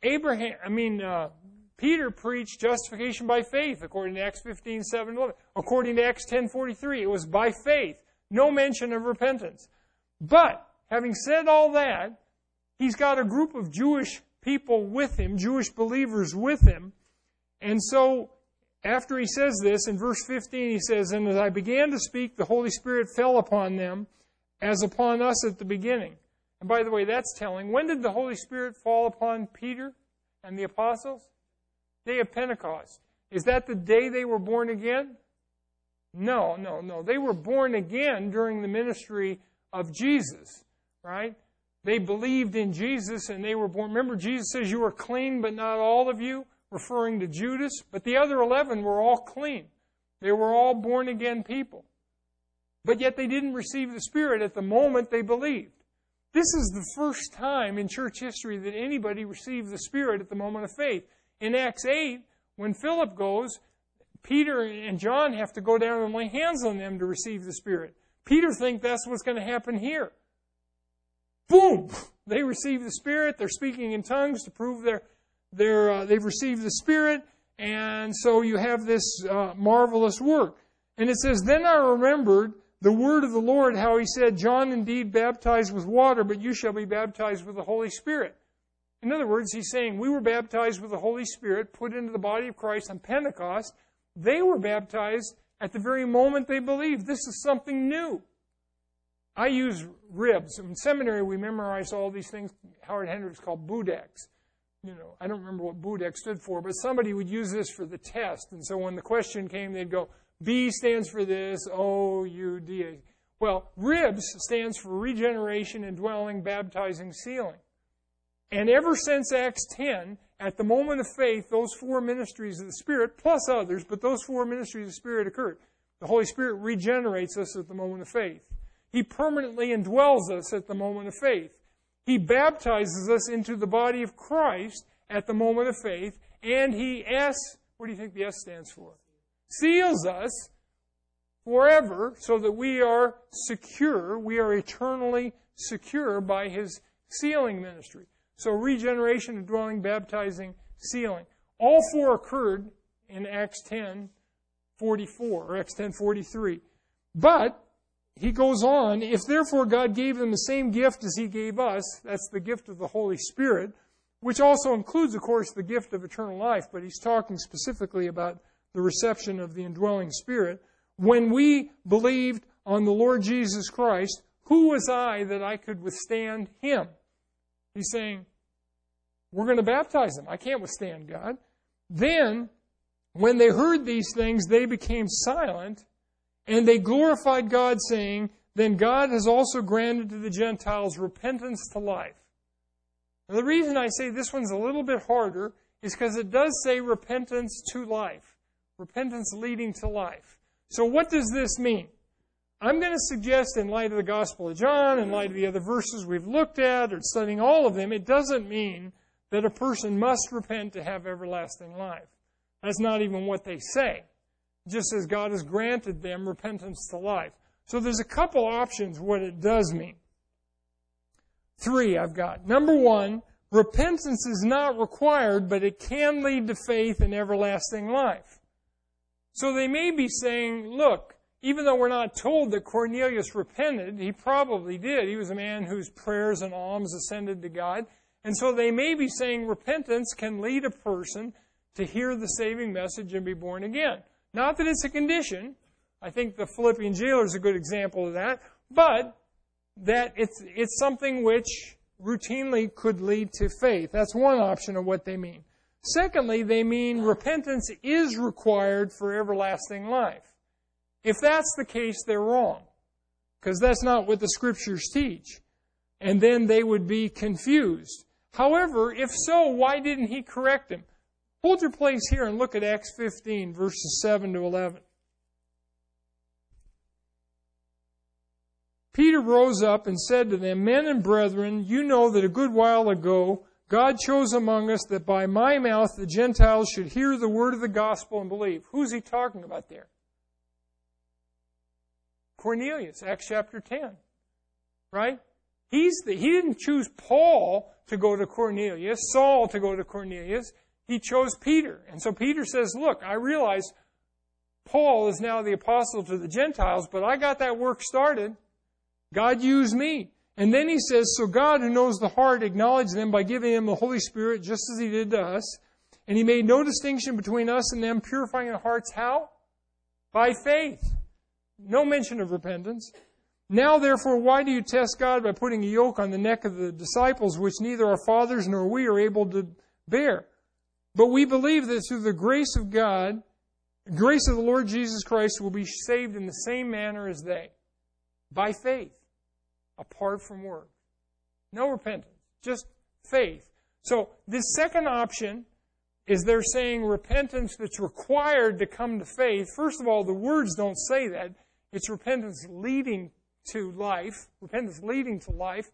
Peter preached justification by faith, according to Acts 15, 7, 11. According to Acts 10:43, it was by faith. No mention of repentance. But, having said all that, he's got a group of Jewish people with him, Jewish believers with him. And so, after he says this, in verse 15, he says, and as I began to speak, the Holy Spirit fell upon them, as upon us at the beginning. And by the way, that's telling. When did the Holy Spirit fall upon Peter and the apostles? Day of Pentecost. Is that the day they were born again? No. They were born again during the ministry of Jesus, right? They believed in Jesus and they were born. Remember, Jesus says, you are clean, but not all of you, referring to Judas. But the other 11 were all clean. They were all born again people. But yet they didn't receive the Spirit at the moment they believed. This is the first time in church history that anybody received the Spirit at the moment of faith. In Acts 8, when Philip goes, Peter and John have to go down and lay hands on them to receive the Spirit. Peter thinks that's what's going to happen here. Boom! They receive the Spirit. They're speaking in tongues to prove they've received the Spirit. And so you have this marvelous work. And it says, then I remembered the word of the Lord, how he said, John indeed baptized with water, but you shall be baptized with the Holy Spirit. In other words, he's saying, we were baptized with the Holy Spirit, put into the body of Christ on Pentecost. They were baptized at the very moment they believed. This is something new. I use ribs. In seminary, we memorized all these things Howard Hendricks called Budex. I don't remember what Budex stood for, but somebody would use this for the test. And so when the question came, they'd go, B stands for this, O, U, D, A. Well, ribs stands for regeneration, indwelling, baptizing, sealing. And ever since Acts 10, at the moment of faith, those 4 ministries of the Spirit, plus others, but those 4 ministries of the Spirit occurred. The Holy Spirit regenerates us at the moment of faith. He permanently indwells us at the moment of faith. He baptizes us into the body of Christ at the moment of faith. And He, what do you think the S stands for? Seals us forever so that we are secure. We are eternally secure by His sealing ministry. So regeneration, indwelling, baptizing, sealing. All 4 occurred in Acts 10:44 or Acts 10:43. But he goes on, if therefore God gave them the same gift as He gave us, that's the gift of the Holy Spirit, which also includes, of course, the gift of eternal life, but he's talking specifically about the reception of the indwelling Spirit. When we believed on the Lord Jesus Christ, who was I that I could withstand Him? He's saying, we're going to baptize Him. I can't withstand God. Then, when they heard these things, they became silent, and they glorified God, saying, then God has also granted to the Gentiles repentance to life. Now, the reason I say this one's a little bit harder is because it does say repentance to life. Repentance leading to life. So what does this mean? I'm going to suggest, in light of the Gospel of John, in light of the other verses we've looked at, or studying all of them, it doesn't mean that a person must repent to have everlasting life. That's not even what they say. It just says God has granted them repentance to life. So there's a couple options what it does mean. 3 I've got. Number 1, repentance is not required, but it can lead to faith and everlasting life. So they may be saying, look, even though we're not told that Cornelius repented, he probably did. He was a man whose prayers and alms ascended to God. And so they may be saying repentance can lead a person to hear the saving message and be born again. Not that it's a condition. I think the Philippian jailer is a good example of that. But that it's something which routinely could lead to faith. That's one option of what they mean. Secondly, they mean repentance is required for everlasting life. If that's the case, they're wrong, because that's not what the Scriptures teach. And then they would be confused. However, if so, why didn't he correct him? Hold your place here and look at Acts 15, verses 7 to 11. Peter rose up and said to them, Men and brethren, you know that a good while ago God chose among us that by my mouth the Gentiles should hear the word of the gospel and believe. Who's he talking about there? Cornelius, Acts chapter 10. Right? He didn't choose Paul to go to Cornelius, Saul to go to Cornelius. He chose Peter. And so Peter says, look, I realize Paul is now the apostle to the Gentiles, but I got that work started. God used me. And then he says, so God who knows the heart acknowledged them by giving them the Holy Spirit just as he did to us. And he made no distinction between us and them, purifying their hearts. How? By faith. No mention of repentance. Now therefore, why do you test God by putting a yoke on the neck of the disciples, which neither our fathers nor we are able to bear? But we believe that through the grace of God, the grace of the Lord Jesus Christ will be saved in the same manner as they. By faith. Apart from work. No repentance. Just faith. So this second option is they're saying repentance that's required to come to faith. First of all, the words don't say that. It's repentance leading to life. Repentance leading to life.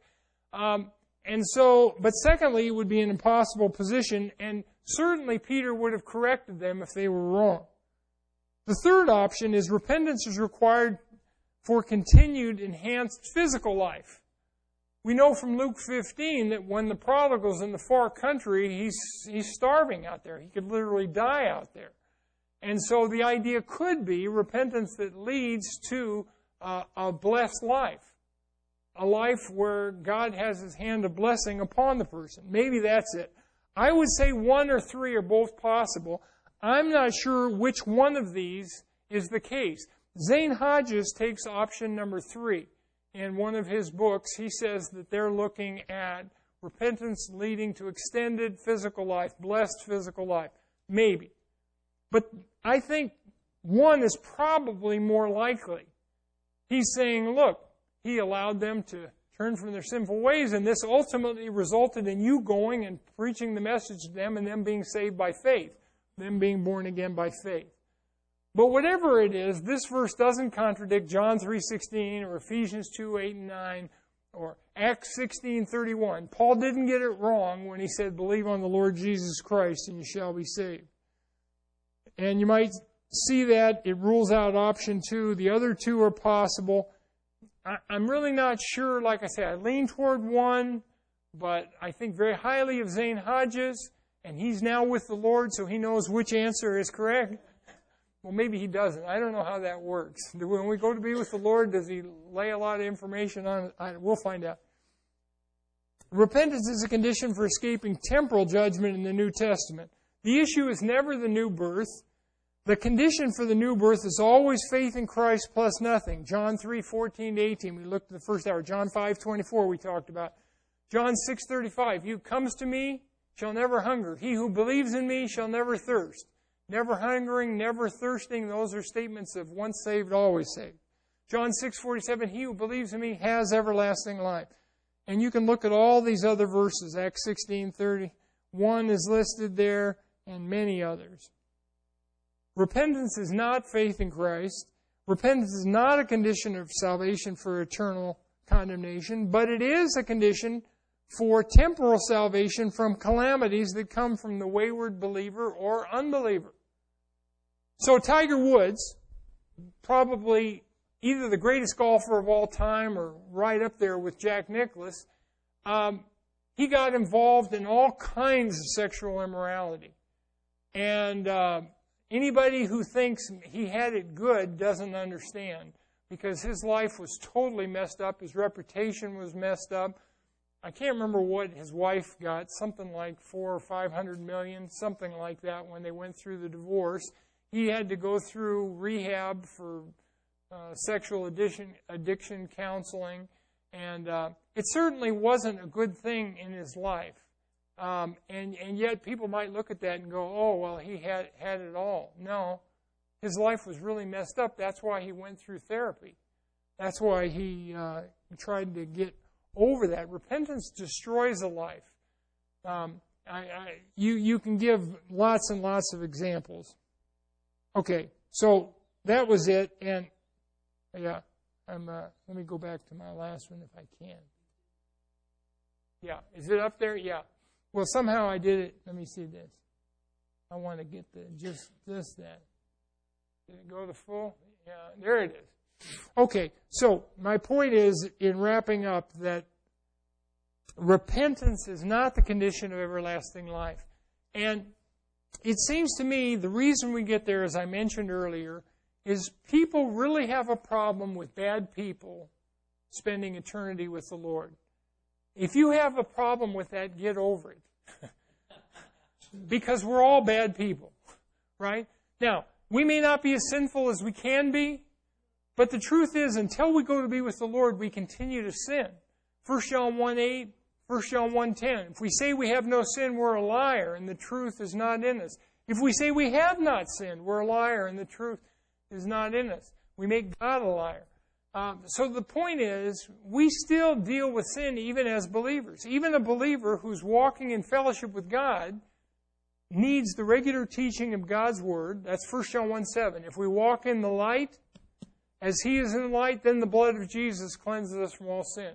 But secondly, it would be an impossible position, and certainly Peter would have corrected them if they were wrong. The third option is repentance is required for continued enhanced physical life. We know from Luke 15 that when the prodigal's in the far country, he's starving out there. He could literally die out there. And so the idea could be repentance that leads to a blessed life. A life where God has his hand of blessing upon the person. Maybe that's it. I would say 1 or 3 are both possible. I'm not sure which one of these is the case. Zane Hodges takes option number 3. In one of his books, he says that they're looking at repentance leading to extended physical life, blessed physical life. Maybe. But I think 1 is probably more likely. He's saying, look, he allowed them to turn from their sinful ways, and this ultimately resulted in you going and preaching the message to them and them being saved by faith, them being born again by faith. But whatever it is, this verse doesn't contradict John 3:16 or Ephesians 2:8 and 9 or Acts 16:31. Paul didn't get it wrong when he said, believe on the Lord Jesus Christ and you shall be saved. And you might see that it rules out option 2. The other 2 are possible. I'm really not sure. Like I say, I lean toward 1, but I think very highly of Zane Hodges, and he's now with the Lord, so he knows which answer is correct. Well, maybe he doesn't. I don't know how that works. When we go to be with the Lord, does he lay a lot of information on it? We'll find out. Repentance is a condition for escaping temporal judgment in the New Testament. The issue is never the new birth. The condition for the new birth is always faith in Christ plus nothing. John 3:14-18, we looked at the first hour. John 5:24, we talked about. John 6:35, he who comes to me shall never hunger. He who believes in me shall never thirst. Never hungering, never thirsting, those are statements of once saved, always saved. John 6:47, he who believes in me has everlasting life. And you can look at all these other verses. Acts 16:31 is listed there, and many others. Repentance is not faith in Christ. Repentance is not a condition of salvation for eternal condemnation, but it is a condition for temporal salvation from calamities that come from the wayward believer or unbeliever. So Tiger Woods, probably either the greatest golfer of all time or right up there with Jack Nicklaus, he got involved in all kinds of sexual immorality. And anybody who thinks he had it good doesn't understand, because his life was totally messed up. His reputation was messed up. I can't remember what his wife got, something like $400 or $500 million, something like that, when they went through the divorce. He had to go through rehab for sexual addiction counseling, and it certainly wasn't a good thing in his life. And yet people might look at that and go, oh, well, he had it all. No, his life was really messed up. That's why he went through therapy. That's why he tried to get over that. Repentance destroys a life. You can give lots and lots of examples. Okay, so that was it, and yeah, let me go back to my last one if I can. Yeah, is it up there? Yeah. Well, somehow I did it. Let me see this. I want to get just that. Did it go to full? Yeah, there it is. Okay, so my point is, in wrapping up, that repentance is not the condition of everlasting life. And it seems to me the reason we get there, as I mentioned earlier, is people really have a problem with bad people spending eternity with the Lord. If you have a problem with that, get over it. Because we're all bad people, right? Now, we may not be as sinful as we can be, but the truth is, until we go to be with the Lord, we continue to sin. 1 John 1:8, 1 John 1:10. If we say we have no sin, we're a liar, and the truth is not in us. If we say we have not sinned, we're a liar, and the truth is not in us. We make God a liar. So the point is, we still deal with sin even as believers. Even a believer who's walking in fellowship with God needs the regular teaching of God's Word. That's 1 John 1:7. If we walk in the light, as He is in the light, then the blood of Jesus cleanses us from all sin.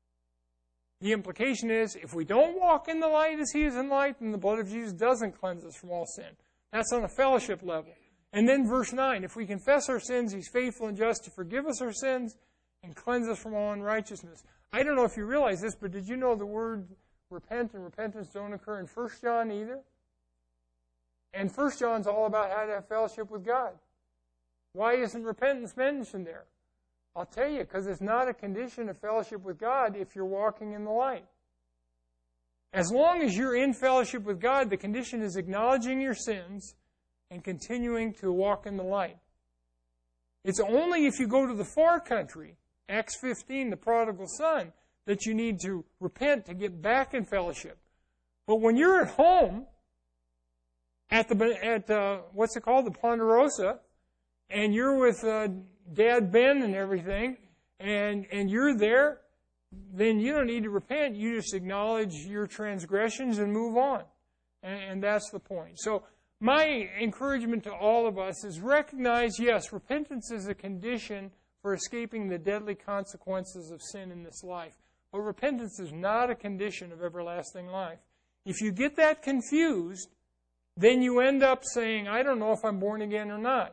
The implication is, if we don't walk in the light as He is in light, then the blood of Jesus doesn't cleanse us from all sin. That's on a fellowship level. And then verse 9, if we confess our sins, He's faithful and just to forgive us our sins and cleanse us from all unrighteousness. I don't know if you realize this, but did you know the word repent and repentance don't occur in 1 John either? And 1 John's all about how to have fellowship with God. Why isn't repentance mentioned there? I'll tell you, because it's not a condition of fellowship with God if you're walking in the light. As long as you're in fellowship with God, the condition is acknowledging your sins and continuing to walk in the light. It's only if you go to the far country, Acts 15, the prodigal son, that you need to repent to get back in fellowship. But when you're at home, at what's it called, the Ponderosa, and you're with Dad Ben and everything, and you're there, then you don't need to repent. You just acknowledge your transgressions and move on. And that's the point. So my encouragement to all of us is recognize, yes, repentance is a condition for escaping the deadly consequences of sin in this life. But repentance is not a condition of everlasting life. If you get that confused, then you end up saying, I don't know if I'm born again or not.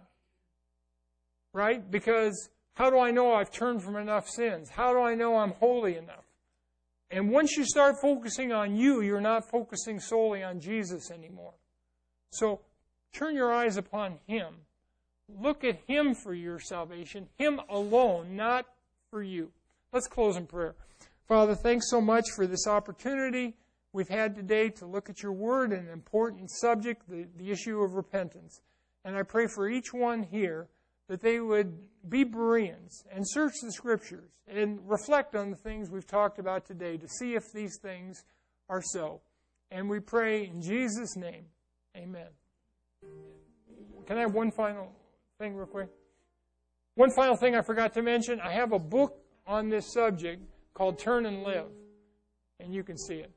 Right? Because how do I know I've turned from enough sins? How do I know I'm holy enough? And once you start focusing on you, you're not focusing solely on Jesus anymore. So turn your eyes upon Him. Look at Him for your salvation. Him alone, not for you. Let's close in prayer. Father, thanks so much for this opportunity we've had today to look at your Word, an important subject, the issue of repentance. And I pray for each one here that they would be Bereans and search the Scriptures and reflect on the things we've talked about today to see if these things are so. And we pray in Jesus' name. Amen. Can I have one final thing real quick? One final thing I forgot to mention. I have a book on this subject called Turn and Live, and you can see it.